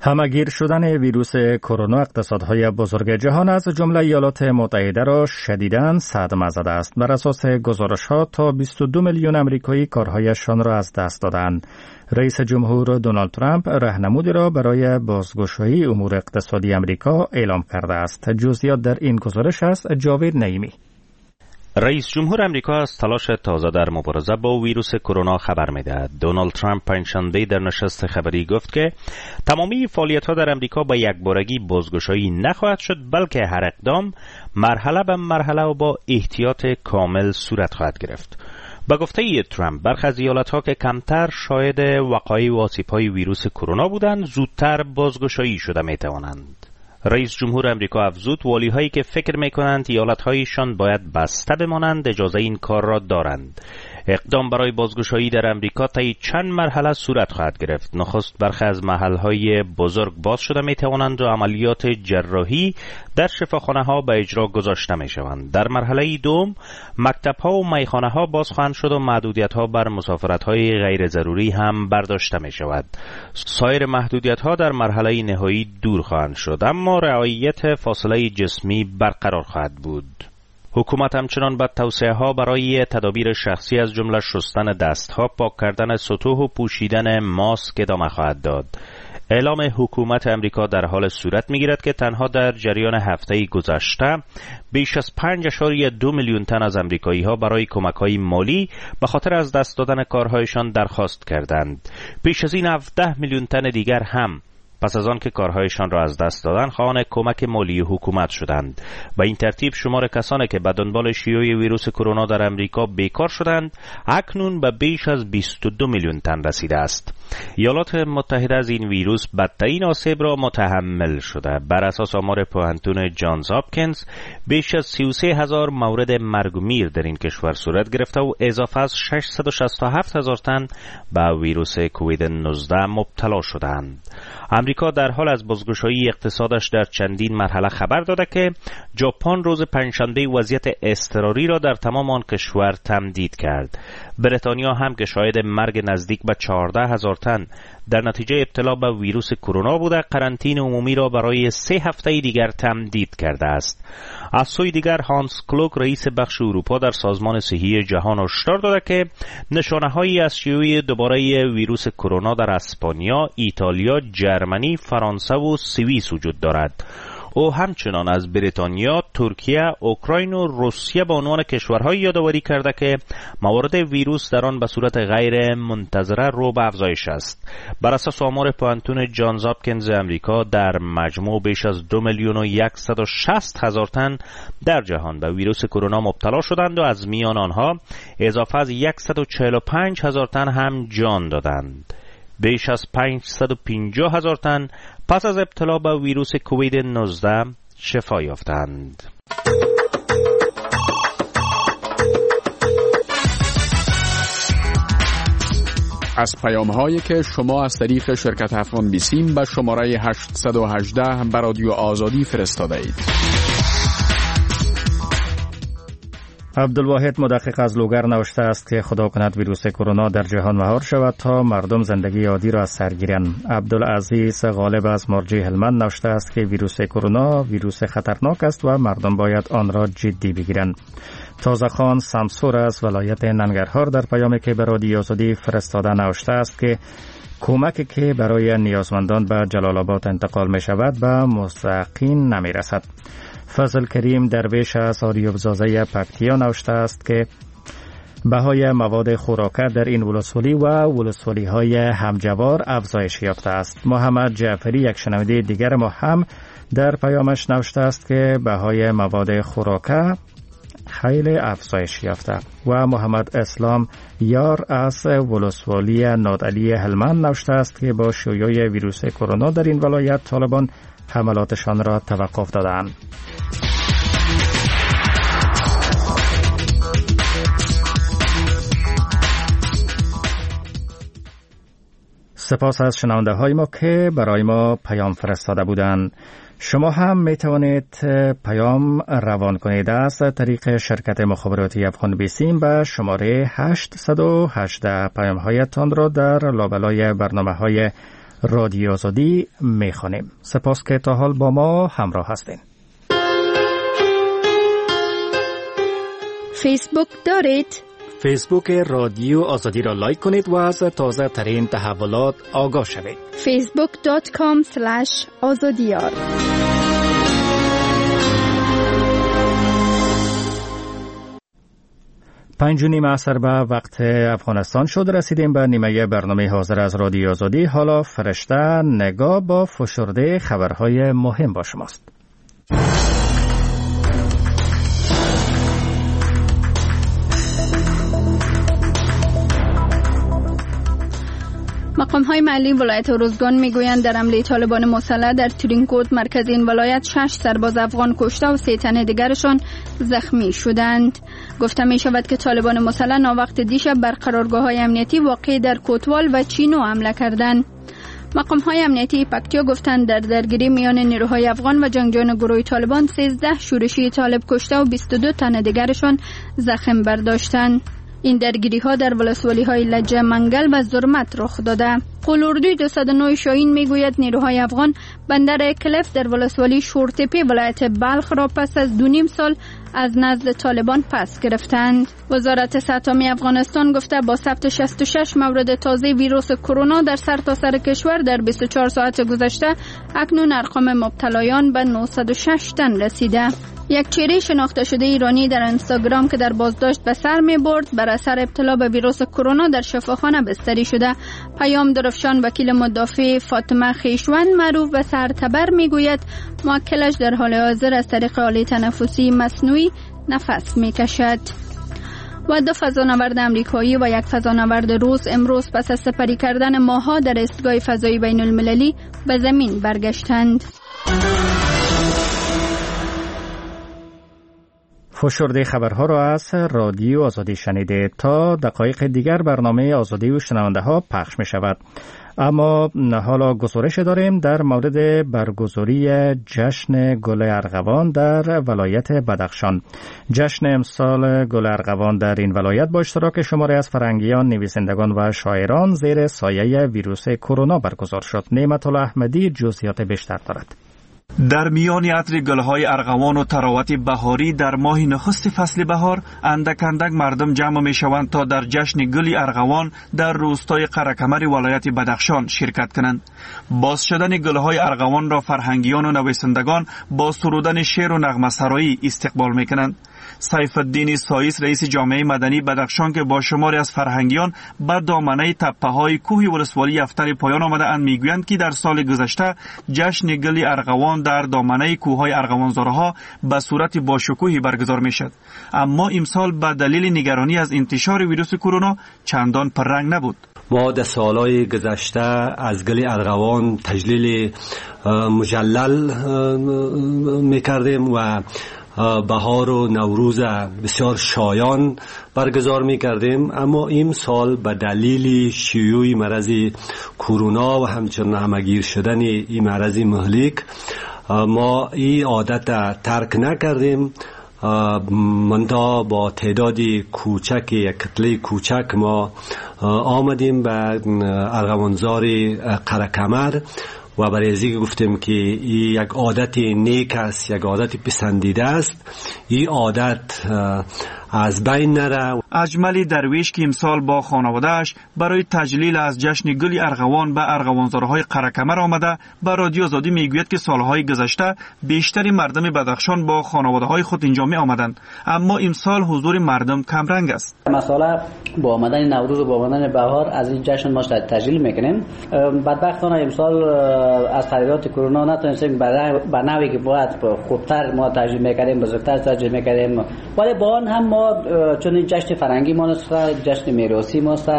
همگیر شدن ویروس کرونا اقتصادهای بزرگ جهان از جمله ایالات متحده را شدیداً صدمه زده است. بر اساس گزارش‌ها تا بیست و دو میلیون آمریکایی کارهایشان را از دست دادند. رئیس جمهور دونالد ترامپ راهنمودی را برای بازگشایی امور اقتصادی آمریکا اعلام کرده است. جزئیات در این گزارش است جاوید نعیمی. رئیس جمهور امریکا از تلاش تازه در مبارزه با ویروس کرونا خبر می‌دهد. دونالد ترامپ پنجشنبه در نشست خبری گفت که تمامی فعالیت‌ها در امریکا با یکبارگی بازگشایی نخواهد شد، بلکه هر اقدام مرحله به مرحله و با احتیاط کامل صورت خواهد گرفت. با گفته ترامپ برخی از ایالت‌ها که کمتر شاهد وقایع و آسیب‌های ویروس کرونا بودند، زودتر بازگشایی شده می‌توانند. رئیس جمهور امریکا افزود والی‌هایی که فکر می‌کنند ایالت‌هایشان باید بسته بمانند اجازه این کار را دارند. اقدام برای بازگشایی در امریکا طی چند مرحله صورت خواهد گرفت. نخست برخی از محل‌های بزرگ باز شده می‌توانند و عملیات جراحی در شفاخانه‌ها به اجرا گذاشته می‌شوند. در مرحله دوم مکتب‌ها و میخانه‌ها باز خواهند شد و محدودیت‌ها بر مسافرت‌های غیر ضروری هم برداشته می‌شود. سایر محدودیت‌ها در مرحله نهایی دور خواهند شد، اما رعایت فاصله جسمی برقرار خواهد بود. حکومت همچنان به توصیه‌ها برای تدابیر شخصی از جمله شستن دست‌ها، پاک کردن سطوح و پوشیدن ماسک ادامه خواهد داد. اعلام حکومت امریکا در حال صورت می‌گیرد که تنها در جریان هفته گذشته بیش از پنج ممیز دو میلیون تن از امریکایی‌ها برای کمک‌های مالی به خاطر از دست دادن کارهایشان درخواست کردند. پیش از این هفده میلیون تن دیگر هم پس از آن که کارهایشان را از دست دادن خواهان کمک مالی حکومت شدند. به این ترتیب شمار کسانی که به دنبال شیوع ویروس کرونا در امریکا بیکار شدند اکنون به بیش از بیست و دو میلیون تن رسیده است. ایالات متحده از این ویروس بدترین آسیب را متحمل شده. بر اساس آمار پوهنتون جانز هاپکینز بیش از سی و سه هزار مورد مرگ و میر در این کشور صورت گرفته و اضافه از ششصد و شصت و هفت هزار تن به ویروس کووید نوزده مبتلا شدند. امریکا در حال از بازگشایی اقتصادش در چندین مرحله خبر داده که ژاپن روز پنجشنبه وضعیت اضطراری را در تمام آن کشور تمدید کرد. بریتانیا هم که شاهد مرگ نزدیک به چهارده هزار تن در نتیجه ابتلا به ویروس کرونا بوده، قرنطینه عمومی را برای سه هفته دیگر تمدید کرده است. از سوی دیگر هانس کلوک رئیس بخش اروپا در سازمان صحی جهان هشدار داده که نشانه‌هایی از شیوع دوباره ویروس کرونا در اسپانیا، ایتالیا، جرمنی، فرانسه و سوئیس وجود دارد. او همچنان از بریتانیا، ترکیه، اوکراین و روسیه به عنوان کشورهای یادآوری کرده که موارد ویروس در آن به صورت غیر منتظره رو به افزایش است. بر اساس آمار پوهنتون جانز هاپکینز امریکا در مجموع بیش از دو میلیون و صد و شصت هزار تن در جهان به ویروس کرونا مبتلا شدند و از میان آنها اضافه از صد و چهل و پنج هزار تن هم جان دادند. بیش از پانصد و پنجاه هزار تن پس از ابتلا به ویروس کووید نوزده شفا یافتند. از پیام‌هایی که شما از طریق شرکت افغان بیسیم به شماره هشت یک هشت به رادیو آزادی فرستاده اید. عبدالواحد مدقق از لوگر نوشته است که خدا کند ویروس کرونا در جهان مهار شود تا مردم زندگی عادی را از سر گیرند. عبدالعزیز غالب از مرجع هلمند نوشته است که ویروس کرونا ویروس خطرناک است و مردم باید آن را جدی بگیرند. تازه خان سمسور از ولایت ننگرهار در پیامی که به رادیو آزادی فرستاده نوشته است که کمکی که برای نیازمندان به جلال آباد انتقال می شود به مستحقین نمی رسد. فضل کریم درویش از آریوبزازه پکتیا نوشته است که بهای مواد خوراکه در این ولسوالی و ولسوالی های همجوار افزایش یافته است. محمد جعفری یک شنونده دیگر ما هم در پیامش نوشته است که بهای مواد خوراکه خیلی افزایش یافته و محمد اسلام یار از ولسوالی نادعلی هلمند نوشته است که با شیوع ویروس کرونا در این ولایت طالبان حملاتشان را توقف دادند. سپاس از شنونده های ما که برای ما پیام فرستاده بودند. شما هم می توانید پیام روان کنید از طریق شرکت مخابراتی افغان بیسیم به شماره هشت یک هشت. پیام هایتان را در لابلای برنامه های رادیو آزادی میخوانیم. سپاس که تا حال با ما همراه هستین. فیسبوک دارید؟ فیسبوک رادیو آزادی را لایک کنید و از تازه ترین تحولات آگاه شوید. فیسبوک دات کام اسلش آزادیار. پنج و نیم عصر به وقت افغانستان شد. رسیدیم به نیمه برنامه حاضر از رادیو آزادی. حالا فرشته نگاه با فشرده خبرهای مهم با شماست. مقام‌های محلی ولایت اروزگان میگویند در حمله طالبان مسلح در تورینکوت مرکز این ولایت شش سرباز افغان کشته و سه تن دیگرشان زخمی شدند. گفته می شود که طالبان مسلح ناوقت دیشب بر قرارگاه‌های امنیتی واقع در کوتوال و چینو حمله کردند. مقام‌های امنیتی پکتیا گفتند در درگیری میان نیروهای افغان و جنگجویان گروه طالبان سیزده شورشی طالب کشته و بیست و دو تن دیگرشان زخم برداشتند. این درگیری ها در ولسوالی های لجه منگل و زرمت رخ داده. قلوردوی دویست و نه شاهین میگوید نیروهای افغان بندر کلف در ولسوالی شورتپی ولایت بلخ را پس از دو نیم سال از نزد طالبان پس گرفتند. وزارت صحت عامه افغانستان گفته با ثبت شصت و شش مورد تازه ویروس کرونا در سرتاسر سر کشور در بیست و چهار ساعت گذشته اکنون ارقام مبتلایان به نهصد و شش تن رسیده. یک چهره شناخته شده ایرانی در اینستاگرام که در بازداشت به سر می برد بر اثر ابتلا به ویروس کرونا در شفاخانه بستری شده. پیام درفشان وکیل مدافع فاطمه خیشوند معروف به سرتبر می گوید موکلش در حال حاضر از طریق آله تنفسی مصنوعی نفس می کشد. و دو فضانورد امریکایی و یک فضانورد روس امروز پس از سپری کردن ماه‌ها در ایستگاه فضایی بین المللی به زمین برگشتند. فشرده خبرها را از رادیو آزادی شنیده. تا دقایق دیگر برنامه آزادی و شنونده ها پخش می شود. اما حالا گزارش داریم در مورد برگزاری جشن گل ارغوان در ولایت بدخشان. جشن امسال گل ارغوان در این ولایت با اشتراک شماری از فرهنگیان، نویسندگان و شاعران زیر سایه ویروس کرونا برگزار شد. نعمت الله احمدی جزئیات بیشتر دارد. در میان عطر گلهای ارغوان و تراوت بهاری در ماه نخست فصل بهار اندک اندک مردم جمع می شوند تا در جشن گل ارغوان در روستای قره‌کمر ولایت بدخشان شرکت کنند. باز شدن گلهای ارغوان را فرهنگیان و نویسندگان با سرودن شعر و نغمه سرایی استقبال می کنند. سیف الدین سایس رئیس جامعه مدنی بدخشان که با شماری از فرهنگیان بر دامنه تپه‌های کوه ولسوالی افتر پایان آمده‌اند میگویند که در سال گذشته جشن گل ارغوان در دامنه کوههای ارغوانزارها به صورت باشکوهی برگزار میشد، اما امسال به دلیل نگرانی از انتشار ویروس کرونا چندان پررنگ نبود. ما در سالهای گذشته از گل ارغوان تجلیل مجلل میکردیم و بهار و نوروز بسیار شایان برگزار می کردیم، اما این سال به دلیل شیوع مرض کرونا و همچنین همگیر شدن این مرض مهلک ما این عادت ترک نکردیم. منتها با تعدادی کوچک، یک کتله کوچک ما آمدیم به ارغوانزار قره‌کمر و برای ازی گفتیم که این یک عادت نیک است، یک عادت پسندیده است، این عادت از بین نره. اجملی درویش که امسال با خانواده‌اش برای تجلیل از جشن گل ارغوان به ارغوانزارهای قره‌کمر آمده به رادیو آزادی میگوید که سالهای گذشته بیشتر مردم بدخشان با خانواده‌های خود اینجا می آمدند، اما امسال حضور مردم کم رنگ است. مسئله با آمدن نوروز و با آمدن بهار از این جشن ما تجلیل میکنیم. بدبختانه امسال از خطرات کرونا نتونستیم به نحوی که باید خوبتر ما تجلیل میکردیم، بزرگتر تجلیل میکردیم، ولی با آن هم ما چون این جشن فرهنگی ما است، جشن میراثی ما است،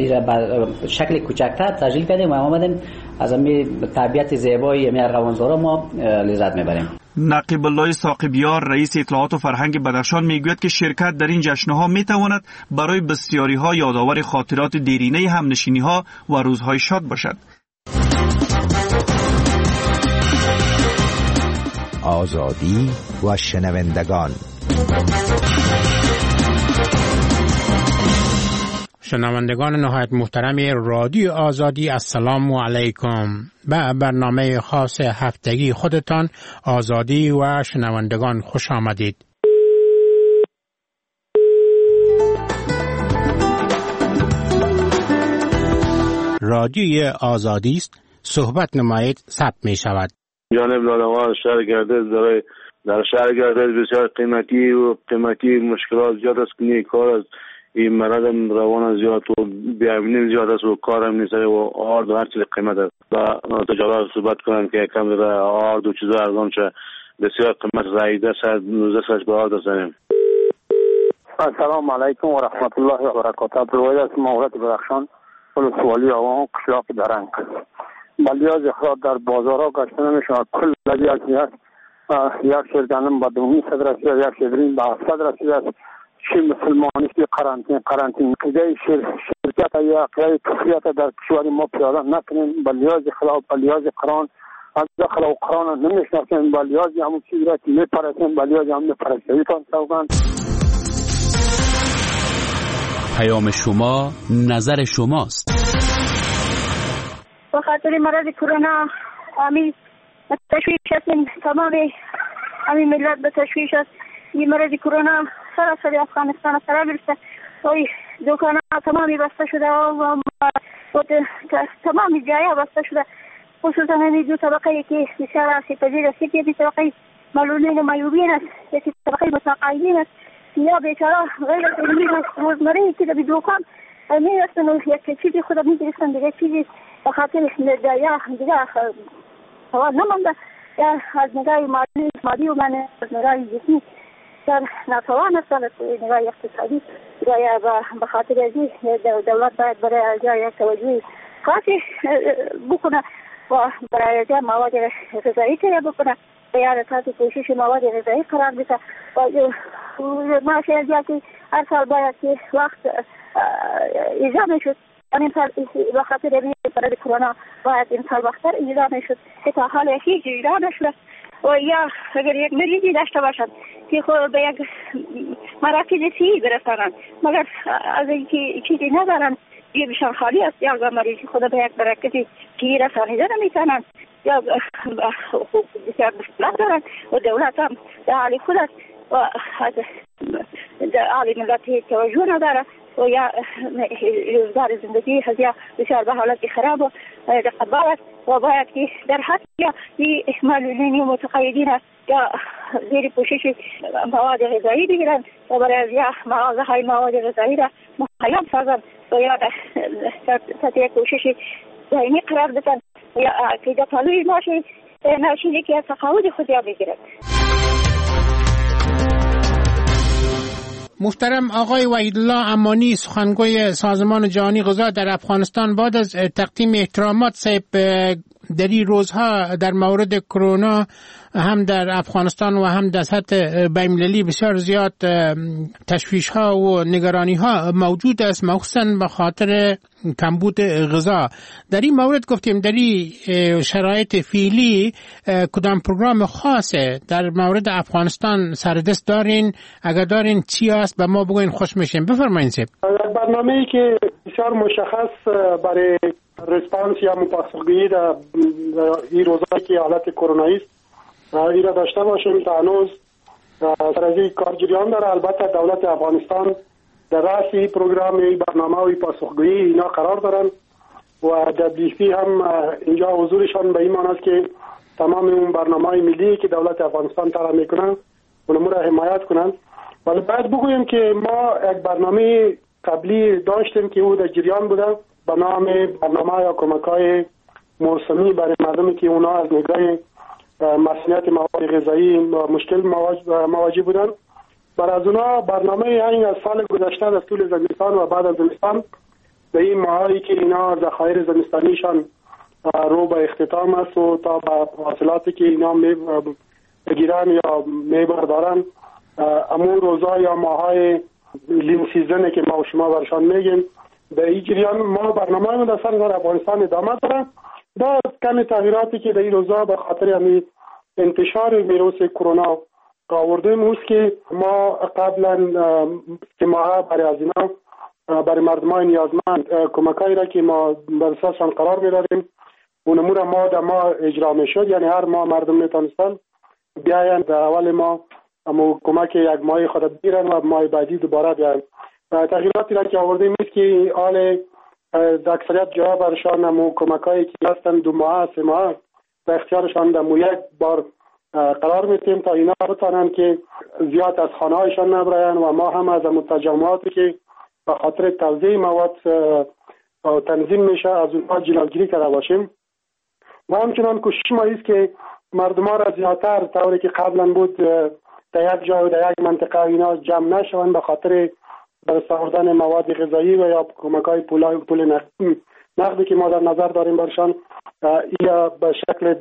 شکل کوچکتر تجلیل کردیم و آمدیم از این طبیعت زیبای ارغوانزارا ما لذت میبریم. نقیب الله ساقبیار رئیس اطلاعات و فرهنگ بدخشان میگوید که شرکت در این جشن‌ها میتواند برای بسیاری‌ها یادآور خاطرات دیرینه همنشینی‌ها و روزهای شاد باشد. آزادی و شنوندگان. شنوندگان نهایت محترم رادیو آزادی، السلام علیکم. به برنامه خاص هفتگی خودتان آزادی و شنوندگان خوش آمدید. رادیوی آزادی است، صحبت نمایید ثبت می شود. جانب نالوان شهر گردش در در شهر گردش بسیار قیمتی و قیمتی مشکلات زیاد است که کار از این مرض روان زیاد و بیامنی زیاد است و کارم نیست و آرد و هر چیز قیمت است و تجارت صحبت کنم که کم در آرد و چیزا ارزان شه بسیار قیمت رایده صد نوزده سش به آرد است. السلام علیکم و رحمت الله و برکاته. پروید است مورد برخشان ولسوالی آوان قشلاق درنگ بلیاز اخراج در بازارها گشته نمیشود. کل لبیاز یک یک شرگانم با دومی صد رسید، یک شدرین با صد رسید است. چی مسلمانی که قرانتین قرانتین کجای شرکت یا قیای کفریت در کشور ما پیاده نکنیم. بلیاز خلاف بلیاز قرآن از داخل و قرآن نمیشناسیم. بلیاز همون چیزی را که میپرسیم بلیاز همون پرستویتان سوگند. پیام شما نظر شماست. به خاطر مرض کرونا امی تشویش هستیم، تمام امی ملت به تشویش است. این مرض کرونا سراسر افغانستان فرا گرفته و دکان ها تمامی بسته شده و تمامی جای بسته شده، خصوصا همین دو طبقه که بسیار آسیب پذیر است. یکی طبقه معلولین و معیوبین است، یکی طبقه متقاعدین است. یا بیچاره غیر از علمی روزمره که در دکان میرسن و یک چیزی خود میگیرستن دیگه چیزی به خاطر یا دیگه سوال نمانده یا از نگاه مادی مادی و من از نگاه جسمی در ناتوان است. از نگاه اقتصادی یا به خاطر ازی دولت باید برای جای یک توجهی خاصی بکنه و برای جای مواد غذایی تیار بکنه و یا تحت کوشش مواد غذایی قرار بده و ماشی از یکی هر سال باید که وقت ایجا میشد. این سال به خاطر برای کرونا باید این سال وقتر ایجا میشد که تا حال هیچ ایجا نشده و یا اگر یک مریضی داشته باشد که خود به یک مراکز صحی برسانند مگر از اینکه چیزی ندارند یه بشان خالی است یا مریضی خود به یک مراکزی صحی رسانیده نمیتونند یا بسیار مشکلات دارند و دولت هم در حال خود است و در حال ملت توجه نداره و یا روزگار زندگی هزیا بسیار به حالت خراب و رقبار است و باید که در حد یا معلولین و متقاعدین است یا زیر پوشش مواد غذایی بگیرند و برای یا مغازه های مواد غذایی را مهیا سازند و یا تحت کوشش دائمی قرار بدن و یا که در پالوی ماشی ناشینی که تقاعد خود یا بگیرد. محترم آقای وحیدالله امانی، سخنگوی سازمان جهانی غذا در افغانستان، بعد از تقدیم احترامات صاحب در این روزها در مورد کرونا هم در افغانستان و هم در سطح بین‌المللی بسیار زیاد تشویش ها و نگرانی ها موجود است، مخصوصا به خاطر کمبود غذا. در این مورد گفتیم در این شرایط فعلی کدام پروگرام خاصه در مورد افغانستان سردست دارین؟ اگر دارین چی است به ما بگوین، خوش میشیم. بفرمایید. برنامه‌ای که بسیار مشخص برای ریسپانس یا پاسخگویی در این روزایی که حالت کرونایی است این را داشته باشیم تا هنوز سر از این کار جریان داره. البته دولت افغانستان در رأس این پروگرام این برنامه و این پاسخگویی اینا قرار دارن و دبلیو پی هم اینجا حضورشان به این معنی است که تمام اون برنامه‌های ملی که دولت افغانستان طرح میکنن اونم را حمایت کنن. ولی باید بگویم که ما یک برنامه قبلی داشتیم که او در جریان بوده به نام برنامه یا کمک‌های موسمی برای مردمی که اونا از نگاه مسئولیت مواد غذایی مشکل مواجه بودن. برای از اونا برنامه این از سال گذشته در طول زمستان و بعد از زمستان به این ماهایی که اینا ذخایر زمستانیشان رو به اختتام است و تا به حاصلاتی که اینا می بگیرن یا می بردارن امون روزا یا ماهای لین سیزنه که ما و شما برشان میگیم به این جریان ما برنامه ما در سر در افغانستان ادامه داره. با کمی تغییراتی که در این روزا به خاطر همین انتشار ویروس کرونا آوردیم اوست که ما قبلا که ماه برای از اینا برای مردمان نیازمند کمکایی را که ما بر اساسشان قرار می‌دادیم اون امور ما در ما اجرا می‌شد. یعنی هر ماه مردم میتونستن بیاین در اول ما اما کمک یک ماه خود بگیرن و ماه بعدی دوباره بیاین. تغییراتی را که آوردیم است که حال در اکثریت جاها برشان اما کمکایی که هستن دو ماه سه ماه در اختیارشان در یک بار قرار میتیم تا اینا بتانن که زیاد از خانه هایشان نبراین و ما هم از متجمعاتی که به خاطر توزیع مواد تنظیم میشه از اونها جلوگیری کرده باشیم. و همچنان کوشش ما است که مردم ها را زیادتر طوری که قبلا بود در یک جا و در یک منطقه اینا جمع نشوند به خاطر برای آوردن مواد غذایی و یا کمک‌های پول پول نقدی که ما در نظر داریم برشان یا به شکل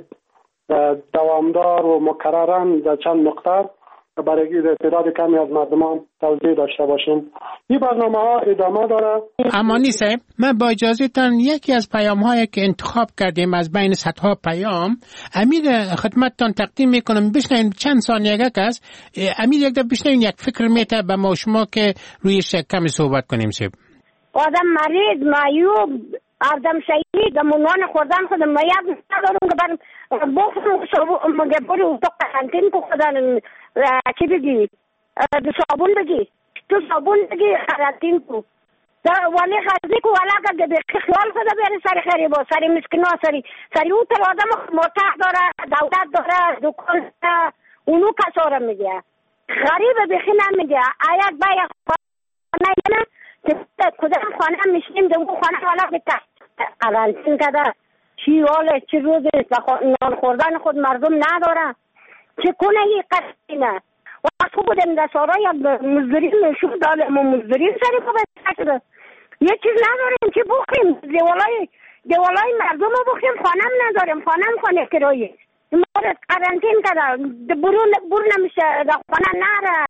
دوامدار و مکررن در چند نقطه برای تعداد کمی از مردمان توزیع داشته باشیم. این برنامه ها ادامه داره. امانی صاحب، من با اجازهتان یکی از پیام هایی که انتخاب کردیم از بین صدها پیام امیر خدمتتان تقدیم میکنم. بشنوین چند ثانیه است. امیر یک دفعه بشنوین یک فکر میته به ما شما که روی کمی صحبت کنیم. صاحب آدم مریض معیوب آدم شهید دمونان خوردن خود میاد ندارم که برم بخورم مگه برو تو قرنطین که خودن چی بگی دو صابون بگی تو صابون بگی قرنطین کو ولی خرزی که ولی که به خیال خدا بیاره سری خریبا سری مسکنا سری سری او تر آدم مرتاح داره دولت داره دکان اونو کساره میگه غریب بخی نمیگه آیت باید خانه نه که کدام خانه میشنیم دو خانه والا به قرنطین کده چی حاله چی روزه نان خوردن خود مردم نداره چه کنه این قرنطینه و از خوب بودم در سارای مزدورین نشون داله ما مزدورین سری خوب شده یه چیز نداریم چی بخیم دیوالای دیوالای مردم رو بخیم خانم نداریم خانم خانه کرایی مورد قرنطین کده برون برون نمیشه در خانه نره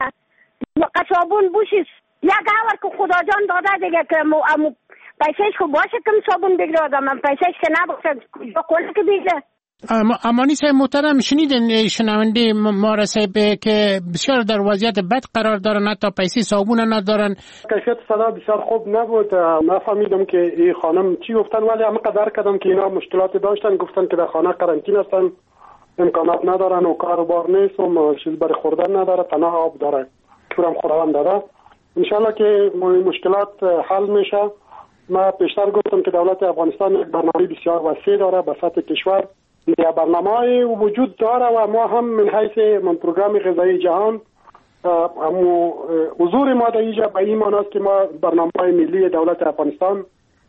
قصابون بوشیست یک آور که خدا جان داده دیگه که امو پیسهش که باشه کم صابون بگیره آدم من پیسهش که نباشه کجا کنه که بگیره. امانی صاحب محترم، شنیدین شنونده ما را صاحب که بسیار در وضعیت بد قرار دارن، حتی پیسه صابون ندارن. کیفیت صدا بسیار خوب نبود، نفهمیدم که این خانم چی گفتن ولی هم قدر کردم که اینا مشکلات داشتن، گفتن که در خانه قرنطین هستن امکانات ندارن و کار و بار نیست و چیز برای خوردن نداره، تنها آب داره چورم خوران داره. انشالله که مشکلات حل میشه. ما پیشتر گفتم که دولت افغانستان یک برنامه بسیار وسیع داره به سطح کشور، یا برنامه وجود داره و ما هم من حیث من پروگرام غذایی جهان امو حضور ما در اینجا به این معنی است که ما برنامه ملی دولت افغانستان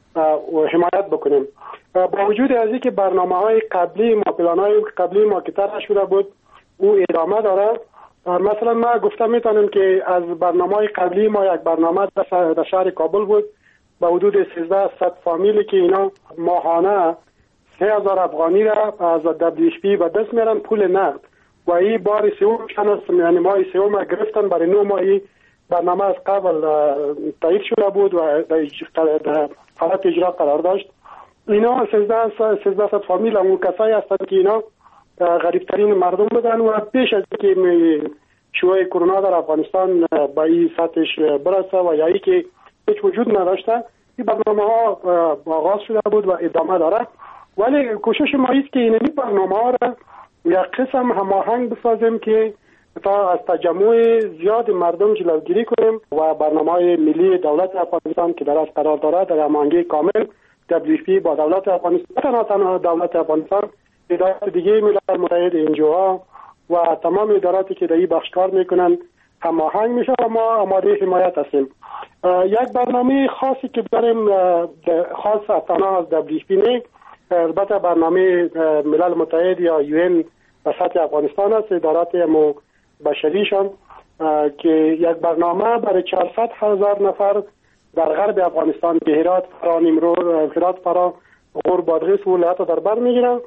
حمایت بکنیم. با وجود از اینکه برنامه‌های قبلی ما پلان‌های قبلی ما که طرح شده بود او ادامه داره. مثلا ما گفتم میتونم که از برنامه‌های قبلی ما یک برنامه در شهر کابل بود با حدود سیزده صد فامیلی که اینا ماهانه سه هزار افغانی را از دبلیو اچ پی به دست میارن پول نقد و این بار سومشان است، یعنی ماه سوم گرفتن برای نو ماهی. برنامه از قبل تایید شده بود و در حالت اجرا قرار داشت. اینا سیزده صد فامیل همون کسایی هستند که اینا غریبترین مردم بودن و پیش از که شیوع کرونا در افغانستان با این سطحش برسه و یا ای که هیچ وجود نداشته، این برنامه ها آغاز شده بود و ادامه داره. ولی کوشش ما است که این برنامه ها را یک قسم هماهنگ بسازیم که تا از تجمع زیاد مردم جلوگیری کنیم و برنامه ملی دولت افغانستان که در از قرار داره در هماهنگی کامل دبلیو اچ پی با دولت افغانستان، تنها تنها دولت افغانستان، ادارات دیگه ملل متحد، انجوها و تمام اداراتی که در این بخش کار میکنن هماهنگ میشه و ما آماده حمایت هستیم. یک برنامه خاصی که داریم خاص تنها از دبلیو اچ پی نه، البته برنامه ملل متحد یا یو ان به سطح افغانستان است، ادارات مو بشریشان که یک برنامه برای چهارصد هزار نفر در غرب افغانستان که هرات، فرا، نیمروز، هرات، فرا، غور، بادغیس ولایت در بر میگیرن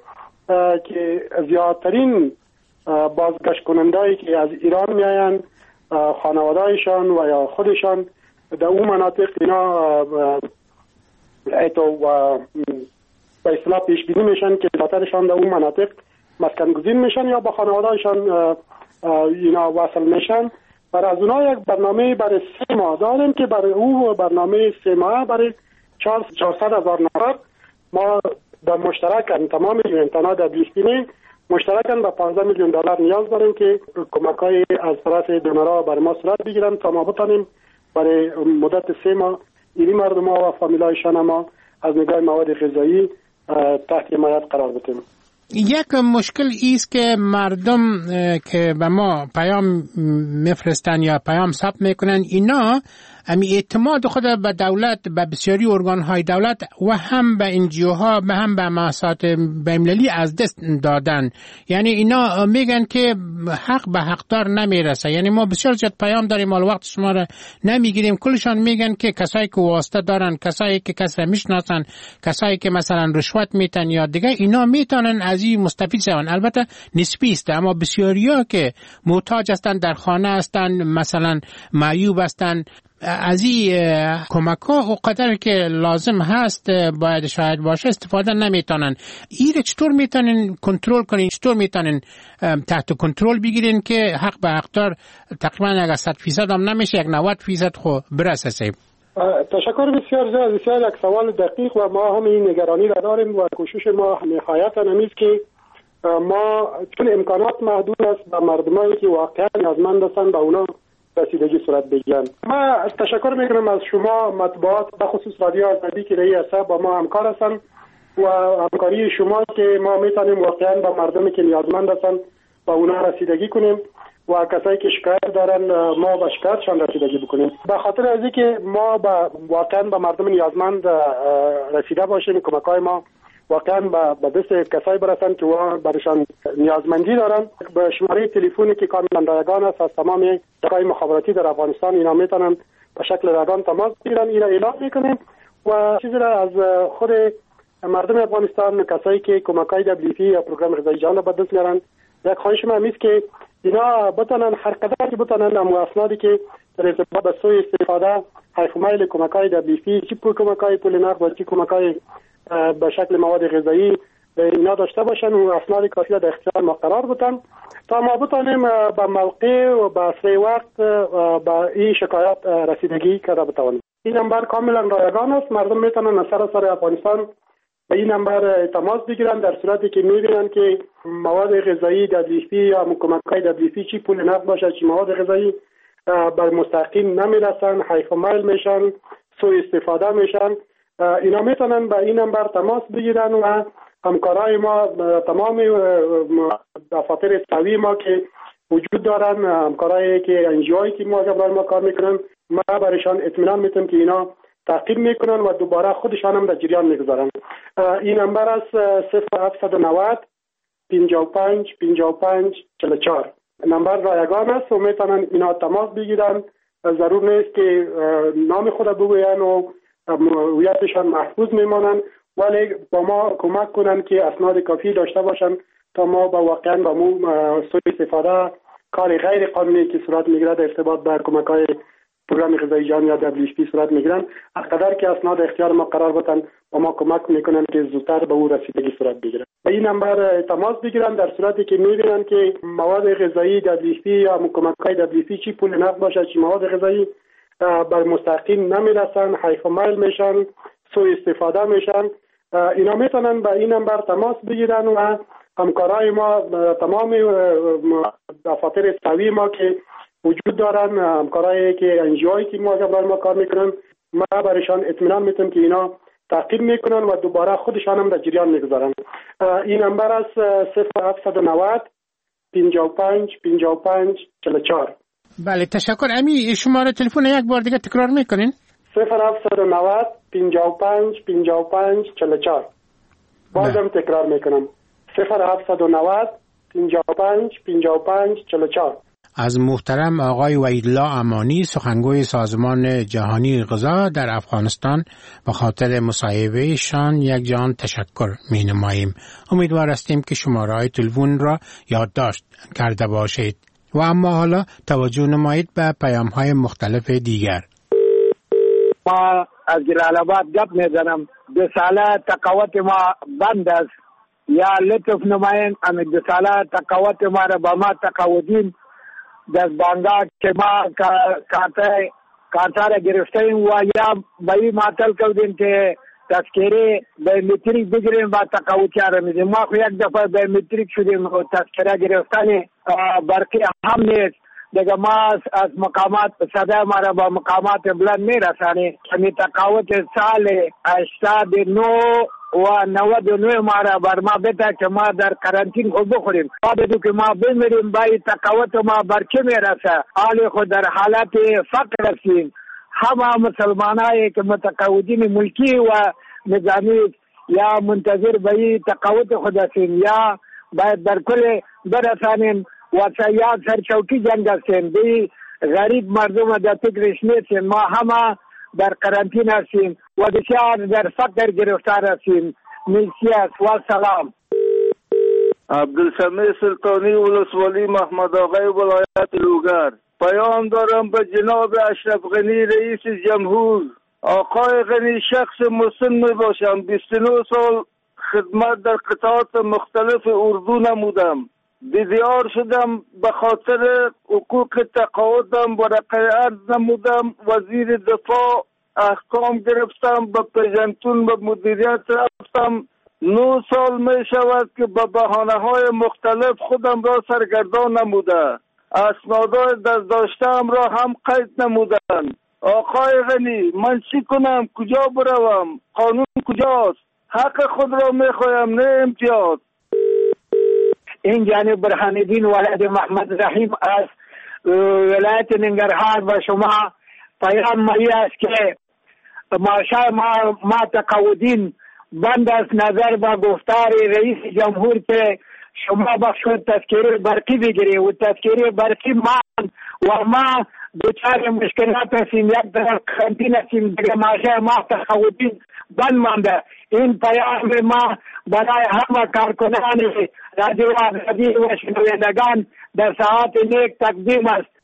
که زیادترین بازگشت کنندهایی که از ایران میاین خانوادهایشان و یا خودشان در اون مناطق اینا ایتو و به اصطلاح پیش بینی میشن که ذاترشان در اون مناطق مسکن گزین میشن یا با خانوادهایشان اینا وصل میشن برای از اونها یک برنامه برای سه ماه داریم که برای او برنامه سه ماه برای چهارصد هزار نفر ما در مشترکاً تمام انتنا در بیشتینه مشترکاً به پانزده میلیون دلار نیاز داریم که کمک‌های از طرف دونرها بر ما صورت بگیرن تا ما بتانیم برای مدت سه ماه این مردم ها و فامیلایشان ما از نگاه مواد غذایی تحت حمایت قرار بدیم. یک مشکل ایست که مردم که به ما پیام میفرستن یا پیام ثبت میکنن اینا امی اعتماد خود به دولت به بسیاری ارگان های دولت و هم به انجیو ها به هم به مؤسسات بین‌المللی از دست دادن. یعنی اینا میگن که حق به حقدار نمیرسه. یعنی ما بسیار زیاد پیام داریم مال وقت شما را نمیگیریم. کلشان میگن که کسایی که واسطه دارن، کسایی که کسی میشناسن، کسایی که مثلا رشوت میتن یا دیگه اینا میتونن از این مستفید شون. البته نسبی است، اما بسیاریا که محتاج هستن، در خانه هستن، مثلا معیوب هستن، از این کمک ها و قدر که لازم هست باید شاید باشه استفاده نمیتونن. این چطور میتونن کنترل کنین؟ چطور میتونن تحت کنترل بگیرین که حق به حقدار تقریبا اگر صد فیصد هم نمیشه یک نود فیصد خو برسه؟ تشکر بسیار زیاد. بسیار یک سوال دقیق و ما هم این نگرانی را داریم و کوشش ما نهایتا همیست که ما چون امکانات محدود است و مردمایی که واقعا نیازمند هستند به اونا رسیدگی صورت بگیرن. ما تشکر میکنم از شما مطبوعات به خصوص رادیو آزادی که رئی است با ما همکار هستند و همکاری شما که ما میتونیم واقعا به مردمی که نیازمند هستند به اونا رسیدگی کنیم و کسایی که شکایت دارن ما به شکایتشان رسیدگی بکنیم. به خاطر از اینکه ما با واقعا به مردم نیازمند رسیده باشیم، کمک‌های ما واقعا به دست کسایی برسن که برشان نیازمندی دارن. به شماره تلفنی که کاملا رایگان است از تمام شبکه‌های مخابراتی در افغانستان اینا میتونن به شکل رایگان تماس بگیرن. اینا اعلام میکنیم و چیزی را از خود مردم افغانستان، کسایی که کمک‌های دبلیو پی یا پروگرام غذایی جهان به دست میارن، یک خواهش من است که اینا بتونن هر قدر که بتونن امو اسنادی که در ارتباط با سوء استفاده حیف مایل کمک‌های دبلیو پی، چی کمک‌های پول نقد و چی کمک‌های به شکل مواد غذایی اینا داشته باشن و اسناد کافی در اختیار ما قرار بدن تا ما بتونیم به موقع و به اسرع وقت به این شکایت رسیدگی کرده بتوانیم. این نمبر کاملا رایگان است. مردم میتونن از سراسر افغانستان به این نمبر تماس بگیرن در صورتی که میبینن که مواد غذایی دبلیو پی یا کمک‌های دبلیو پی چی پول نقد باشه چی مواد غذایی بر مستحقین نمیرسن، حیف مایل میشن، سوء استفاده میشن. اینا میتونن به این نمبر تماس بگیرن و همکارای ما تمام دفاتر سوی ما که وجود دارن، همکارایی که انجیوهایی که ما برای ما کار میکنن، ما برایشان اطمینان میتونم که اینا تعقیب میکنن و دوباره خودشان هم در جریان میگذارن. این نمبر است صفر هفتصد و نود پنجاه و پنج پنجاه و پنج چهل و چهار. نمبر رایگان است و میتونن اینا تماس بگیرن. ضرور نیست که نام خود بگوین و هویتشان محفوظ میمانن، ولی با ما کمک کنن که اسناد کافی داشته باشن تا ما با واقعا با مو سوء استفاده کار غیر قانونی که صورت میگیره در ارتباط با کمک‌های پروگرام غذایی جهانی یا دبلیو پی صورت میگیرن، هر قدر که اسناد اختیار ما قرار بدن با ما کمک میکنن که زودتر به او رسیدگی صورت بگیره. به این نمبر تماس بگیرن در صورتی که میبینن که مواد غذایی دبلیو پی یا کمک‌های دبلیو پی چی پول نقد باشه چی مواد غذایی بر مستحقین نمیرسن، حیف مایل میشن، سوء استفاده میشن. اینا میتونن به این نمبر تماس بگیرن و همکارای ما تمام دفاتر سوی ما که وجود دارن، همکارایی که انجیوهایی که ما برای ما کار میکنن، ما برایشان اطمینان میتونم که اینا تعقیب میکنن و دوباره خودشان هم در جریان میگذارن. این نمبر است صفر هفتصد و نود پنجاه و پنج پنجاه و پنج چهل و چهار. بله تشکر. امی شماره تلفن یک بار دیگه تکرار میکنین؟ صفر هفتصد و نود پنجاه و پنج پنجاه و پنج چهل و چهار. بازم تکرار میکنم صفر هفتصد و نود پنجاه و پنج پنجاه و پنج چهل و چهار. از محترم آقای وحیدالله امانی سخنگوی سازمان جهانی غذا در افغانستان به خاطر مصاحبه شان یک جان تشکر می نماییم. امیدوار هستیم که شماره های تلفن را یادداشت کرده باشید. و اما حالا توجه نمایید به پیام های مختلف دیگر. ما از جلال‌آباد گپ میزنم. دو ساله تقاوت ما بند است. یا لطف نمایین امی دو ساله تقاوت ما را با ما تقاودین در بانگا که ما کارت کارت گرفتیم و یا بایی معطل کردیم که تذکره بیومتریک بگیریم و تقاوتیاره میدیم. ما خو یک دفعه بیومتریک شدیم و تذکره گرفتن برقی هم نیست دیگه. ما از مقامات صدای ما را با مقامات بلند میرسانیم که تقاوت سال هشتاد و نه و نود و نه ما را بر ما بده که ما در کرانتین خود بخوریم. بعد که ما بمیریم بای تقاوت ما برکی میرسه حال خود در حالت فقر هستیم. همه مسلمانایی که متقاعدین ملکی و نظامی یا منتظر به تقاعد خود هستیم یا باید در کل برسانیم و سیاد سرچوکی جنگ هستیم. بی غریب مردم در فکرش نیستیم. ما همه در قرنطینه هستیم و بسیار در فقر گرفتار هستیم. مرسی است و سلام. عبدالسمیع سلطانی ولسوالی محمد آقای ولایت لوگر. پیام دارم به جناب اشرف غنی رئیس جمهور. آقای غنی شخص مسن می باشم. بیست و نه سال خدمت در قطاعات مختلف اردو نمودم. دیدیار شدم به خاطر حقوق تقاعدم ورقه عرض نمودم. وزیر دفاع احکام گرفتم به پرژنتون به مدیریت رفتم. نه سال می شود که به بهانه های مختلف خودم را سرگردان نموده. اسنادای دست داشتم را هم قید نمودن. آقای غنی من چی کنم؟ کجا بروم؟ قانون کجاست؟ حق خود را میخوایم نه امتیاز. این جانب برهانالدین ولد محمد رحیم از ولایت ننگرهار و شما پیام مایی است که ماشا ما, ما تقاعدین بند از نظر با گفتار رئیس جمهور که شما بخشود تذکره برقی بگیری و تذکره برقی من و ما دوچار مشکلات هستیم. یک در قرنطینه هستیم دیگه ماشا ما تقاعدین بند مانده. این پیام ما برای همه کارکنان رادیو آزادی و شنوندگان در ساعت نیک تقدیم است.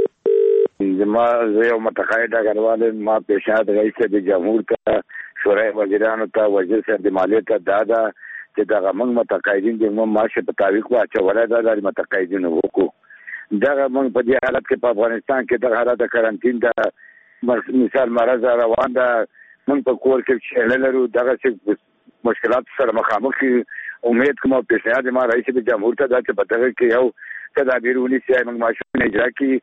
ما زیو متقاعد اگروال ما پیشنهاد رئیس جمهور ته شورای وزیرانو ته وزیر صاحب مالیه ته دادا چې دغه موږ متقاعدین د موږ معاش په تعویق واچولای دا د متقاعدینو وکړو. دغه موږ په دې حالت کې په افغانستان کې د حالت کرنټین د مثال مرز روان ده. موږ په کور کې چې لرو دغه څه مشکلات سره مخامخ امید کوم پیشنهاد ما رئیس جمهور ته دا چې په دغه کې یو تدابیر ونیسي موږ معاشونه اجرا کړي.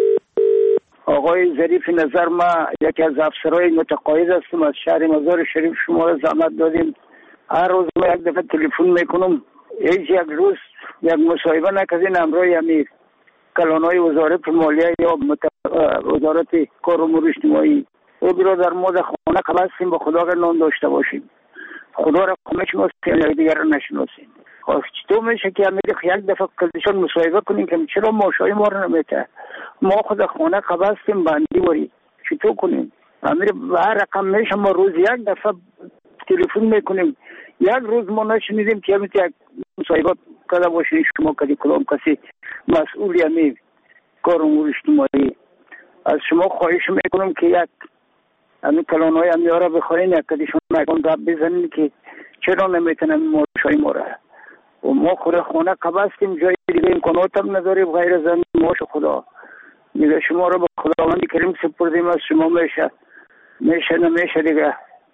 آقای ظریف نظر ما یکی از افسرهای متقاعد هستم از شهر مزار شریف. شما را زحمت دادیم. هر روز ما یک دفعه تلفن میکنم هیچ یک روز یک مصاحبه نکردین همراه امیر کلانهای وزارت مالیه یا مت... وزارت کار امور اجتماعی. او برادر ما در خانه خلاصیم به خدا نان داشته باشیم. خدا را نشناسیم یا دیگر را نشناسیم. چطور میشه که امیر یک دفعه کلشان مصاحبه کنیم که چرا ماشای ما رو نمیته؟ ما خود خانه خبستیم بندی وری چطور کنیم؟ امیر هر رقم میشه ما روز یک دفعه تلفن میکنیم. یک روز ما نشنیدیم که امیر یک مصاحبه کده باشین شما کدی کدام کسی مسئولی امیر کار امور اجتماعی. از شما خواهش میکنم که یک امیر کلانهای امیر را بخواین یک کدیشون نگون دب بزنین که چرا نمیتونم ماشای ما را و ما خود خانه قبستیم جای دیگه امکانات هم نداریم غیر زن ماش خدا دیگه. شما رو به خداوند کریم سپردیم. از شما میشه میشه نمیشه دیگه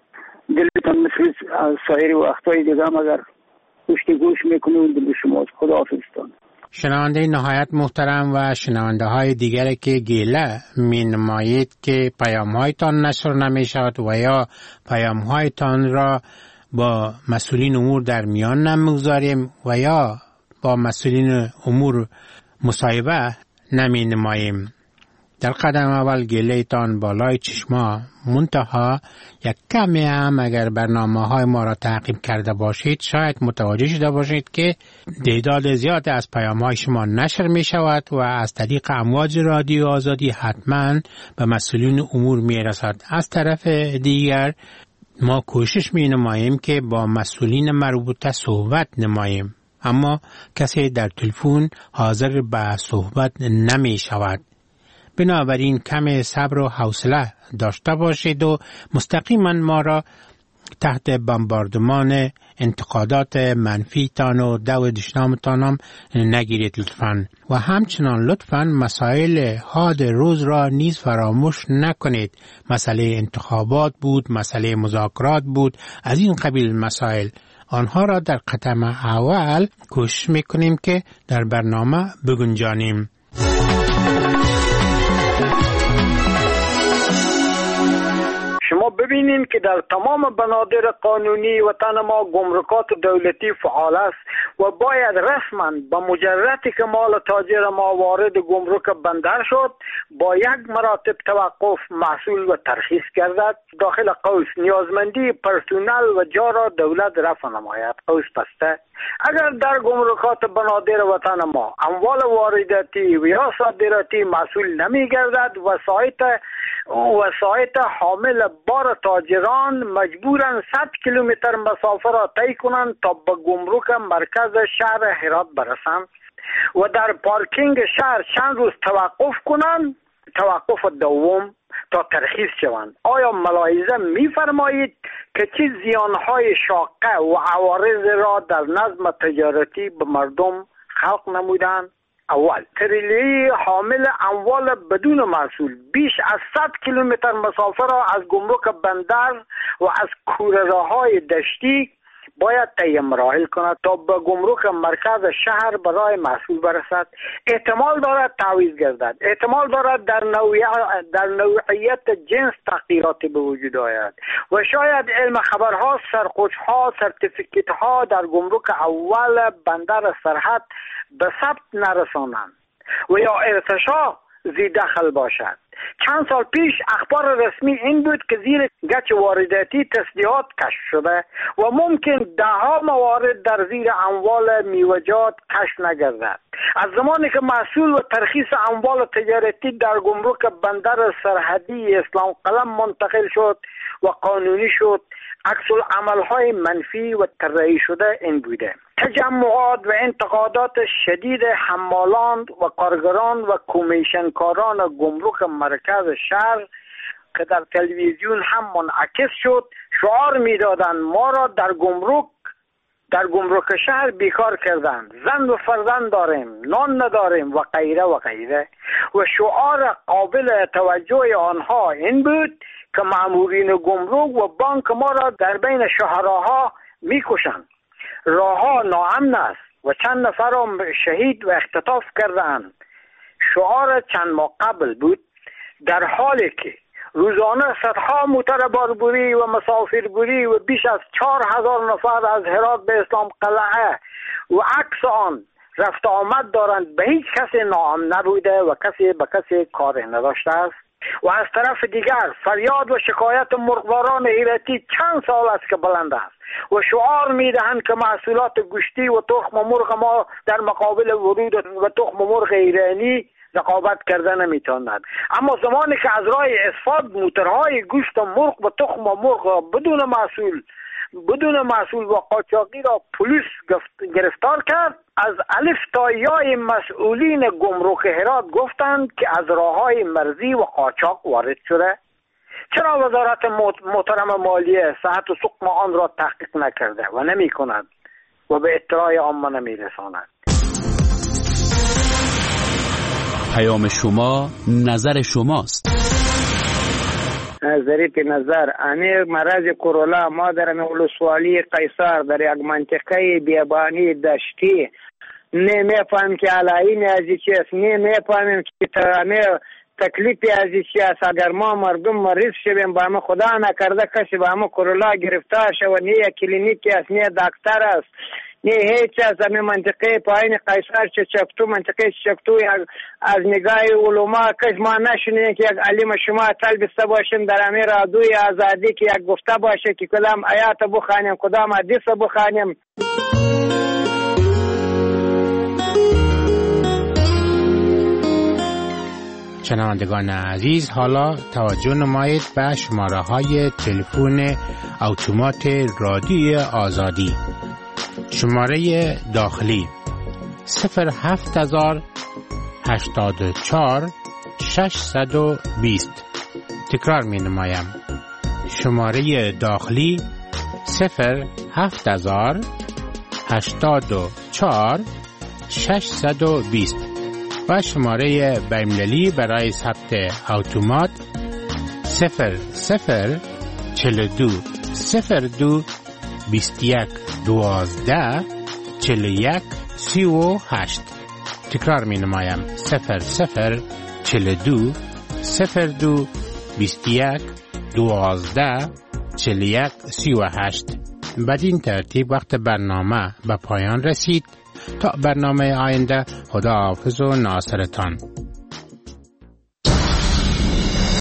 دلتان مثل سایر وقتهای دیگه هم اگر پشت گوش میکنیم دل شماست. خدا حافظتان. شنونده نهایت محترم و شنونده های دیگری که گیله می نمایید که پیام هایتان نشر نمی شود و یا پیام هایتان را با مسئولین امور در میان نمیگذاریم و یا با مسئولین امور مصاحبه نمی نماییم. در قدم اول گله تان بالای چشما منتها یک کمی هم اگر برنامه های ما را تعقیب کرده باشید شاید متوجه شده باشید که تعداد زیاد از پیام های شما نشر می شود و از طریق امواج رادیو آزادی حتما به مسئولین امور می رسد. از طرف دیگر ما کوشش می نماییم که با مسئولین مربوطه صحبت نماییم اما کسی در تلفن حاضر به صحبت نمی شود. بنابراین کم صبر و حوصله داشته باشید و مستقیما ما را تحت بمباردمان انتقادات منفی تان و دو دشنامتان هم نگیرید لطفاً و همچنان لطفاً مسائل حاد روز را نیز فراموش نکنید. مسئله انتخابات بود، مسئله مذاکرات بود، از این قبیل مسائل آنها را در قدم اول کوشش میکنیم که در برنامه بگنجانیم. شما ببینین که در تمام بنادر قانونی وطن ما گمرکات دولتی فعال است و باید رسما به مجردی که مال تاجر ما وارد گمرک بندر شد با یک مراتب توقف محصول و ترخیص گردد. داخل قوس نیازمندی پرسونل و جا را دولت رفع نماید. قوس پسته اگر در گمرکات بنادر وطن ما اموال وارداتی و یا صادراتی محصول نمی گردد وسایط وسایط حامل بار تاجران مجبورن صد کیلومتر مسافت را طی کنند تا به گمرک مرکز شهر هرات برسند و در پارکینگ شهر چند روز توقف کنند، توقف دوم تا ترخیص شوند. آیا ملاحظه می‌فرمایید که چه زیانهای شاقه و عوارض را در نظم تجارتی به مردم خلق نمودند؟ اول، تریلی حامل اموال بدون محصول بیش از صد کیلومتر مسافت را از گمرک بندر و از کوره‌راه‌های دشتی باید طی مراحل کند تا به گمرک مرکز شهر برای محصول برسد. احتمال دارد تعویض گردد، احتمال دارد در نوعیت در نوعیت جنس تغییراتی به وجود آید و شاید علم خبرها، سرخوشها، سرتیفیکیتها در گمرک اول بندر سرحد به ثبت نرسانند و یا ارتشا زی دخل باشد. چند سال پیش اخبار رسمی این بود که زیر گچ وارداتی تسلیحات کشف شده و ممکن ده ها موارد در زیر اموال میوجات کشف نگردد. از زمانی که محصول و ترخیص اموال تجارتی در گمرک بندر سرحدی اسلام قلم منتقل شد و قانونی شد، عکس العمل‌های منفی و طراحی شده این بوده: تجمعات و انتقادات شدید حمالان و کارگران و کمیشنکاران گمرک مرکز شهر که در تلویزیون هم منعکس شد، شعار می‌دادند ما را در گمرک در گمرک شهر بیکار کردند، زن و فرزند داریم، نان نداریم و غیره و غیره. و شعار قابل توجه آنها این بود که مامورین گمرک و بانک ما را در بین شهرها میکشند. راهها ناامن است و چند نفر را شهید و اختطاف کردند. شعار چند ماه قبل بود، در حالی که روزانه صدها موتر باربری و مسافربری و بیش از چهار هزار نفر از هرات به اسلام قلعه و عکس آن رفت آمد دارند. به هیچ کسی ناامن نبوده و کسی به کسی کار نداشته است. و از طرف دیگر فریاد و شکایت مرغداران هراتی چند سال است که بلند است و شعار میدهند که محصولات گوشتی و تخم مرغ ما در مقابل ورود و تخم مرغ ایرانی رقابت کرده نمیتواند. اما زمانی که از راه اصفاد موترهای گوشت مرغ و تخم مرغ بدون محصول بدون محصول و قاچاقی را پلیس گرفتار کرد، از الف تا یای مسئولین گمرک هرات گفتند که از راههای مرزی و قاچاق وارد شده. چرا وزارت محترم مالیه صحت و سقم آن را تحقیق نکرده و نمی کند و به اطلاع عامه نمی رساند؟ پیام شما نظر شماست. ظریف نظر انیر مرض کرونا ما در ولسوالی قیصر در یک منطقه بیابانی دشتی نمیفهم که علائم از چیست، نمیفهمیم که ترانه تکلیفی از چی است. اگر ما مردم مریض شویم با ما خدا نکرده کسی با ما کرونا گرفتار شود، نه یک کلینیکی است نه دکتر است نه هیچ از همین منطقه پایین قیصر چه چکتو منطقه چکتو از نگاه علما کش ما نشونیم که یک علم شما طلبسته باشیم در همین رادوی آزادی که یک گفته باشه که کدام آیات بخوانیم کدام حدیث بخوانیم. شنوندگان عزیز، حالا توجه نمایید به شماره های تلفن اتومات رادیوی آزادی. شماره داخلی صفر هفت هزار هشتاد و چهار ششصد و بیست. تکرار می نمایم. شماره داخلی صفر هفت هزار هشتاد و چهار ششصد و بیست و شماره بین‌المللی برای ثبت اتومات صفر صفر چهل و دو صفر دو بیست و یک دوازده چهل و یک سی و هشت. تکرار می نمایم صفر صفر چهل و دو صفر دو بیست و یک دوازده چهل و یک سی و هشت. بدین ترتیب وقت برنامه به پایان رسید. تا برنامه آینده خداحافظ و ناصرتان.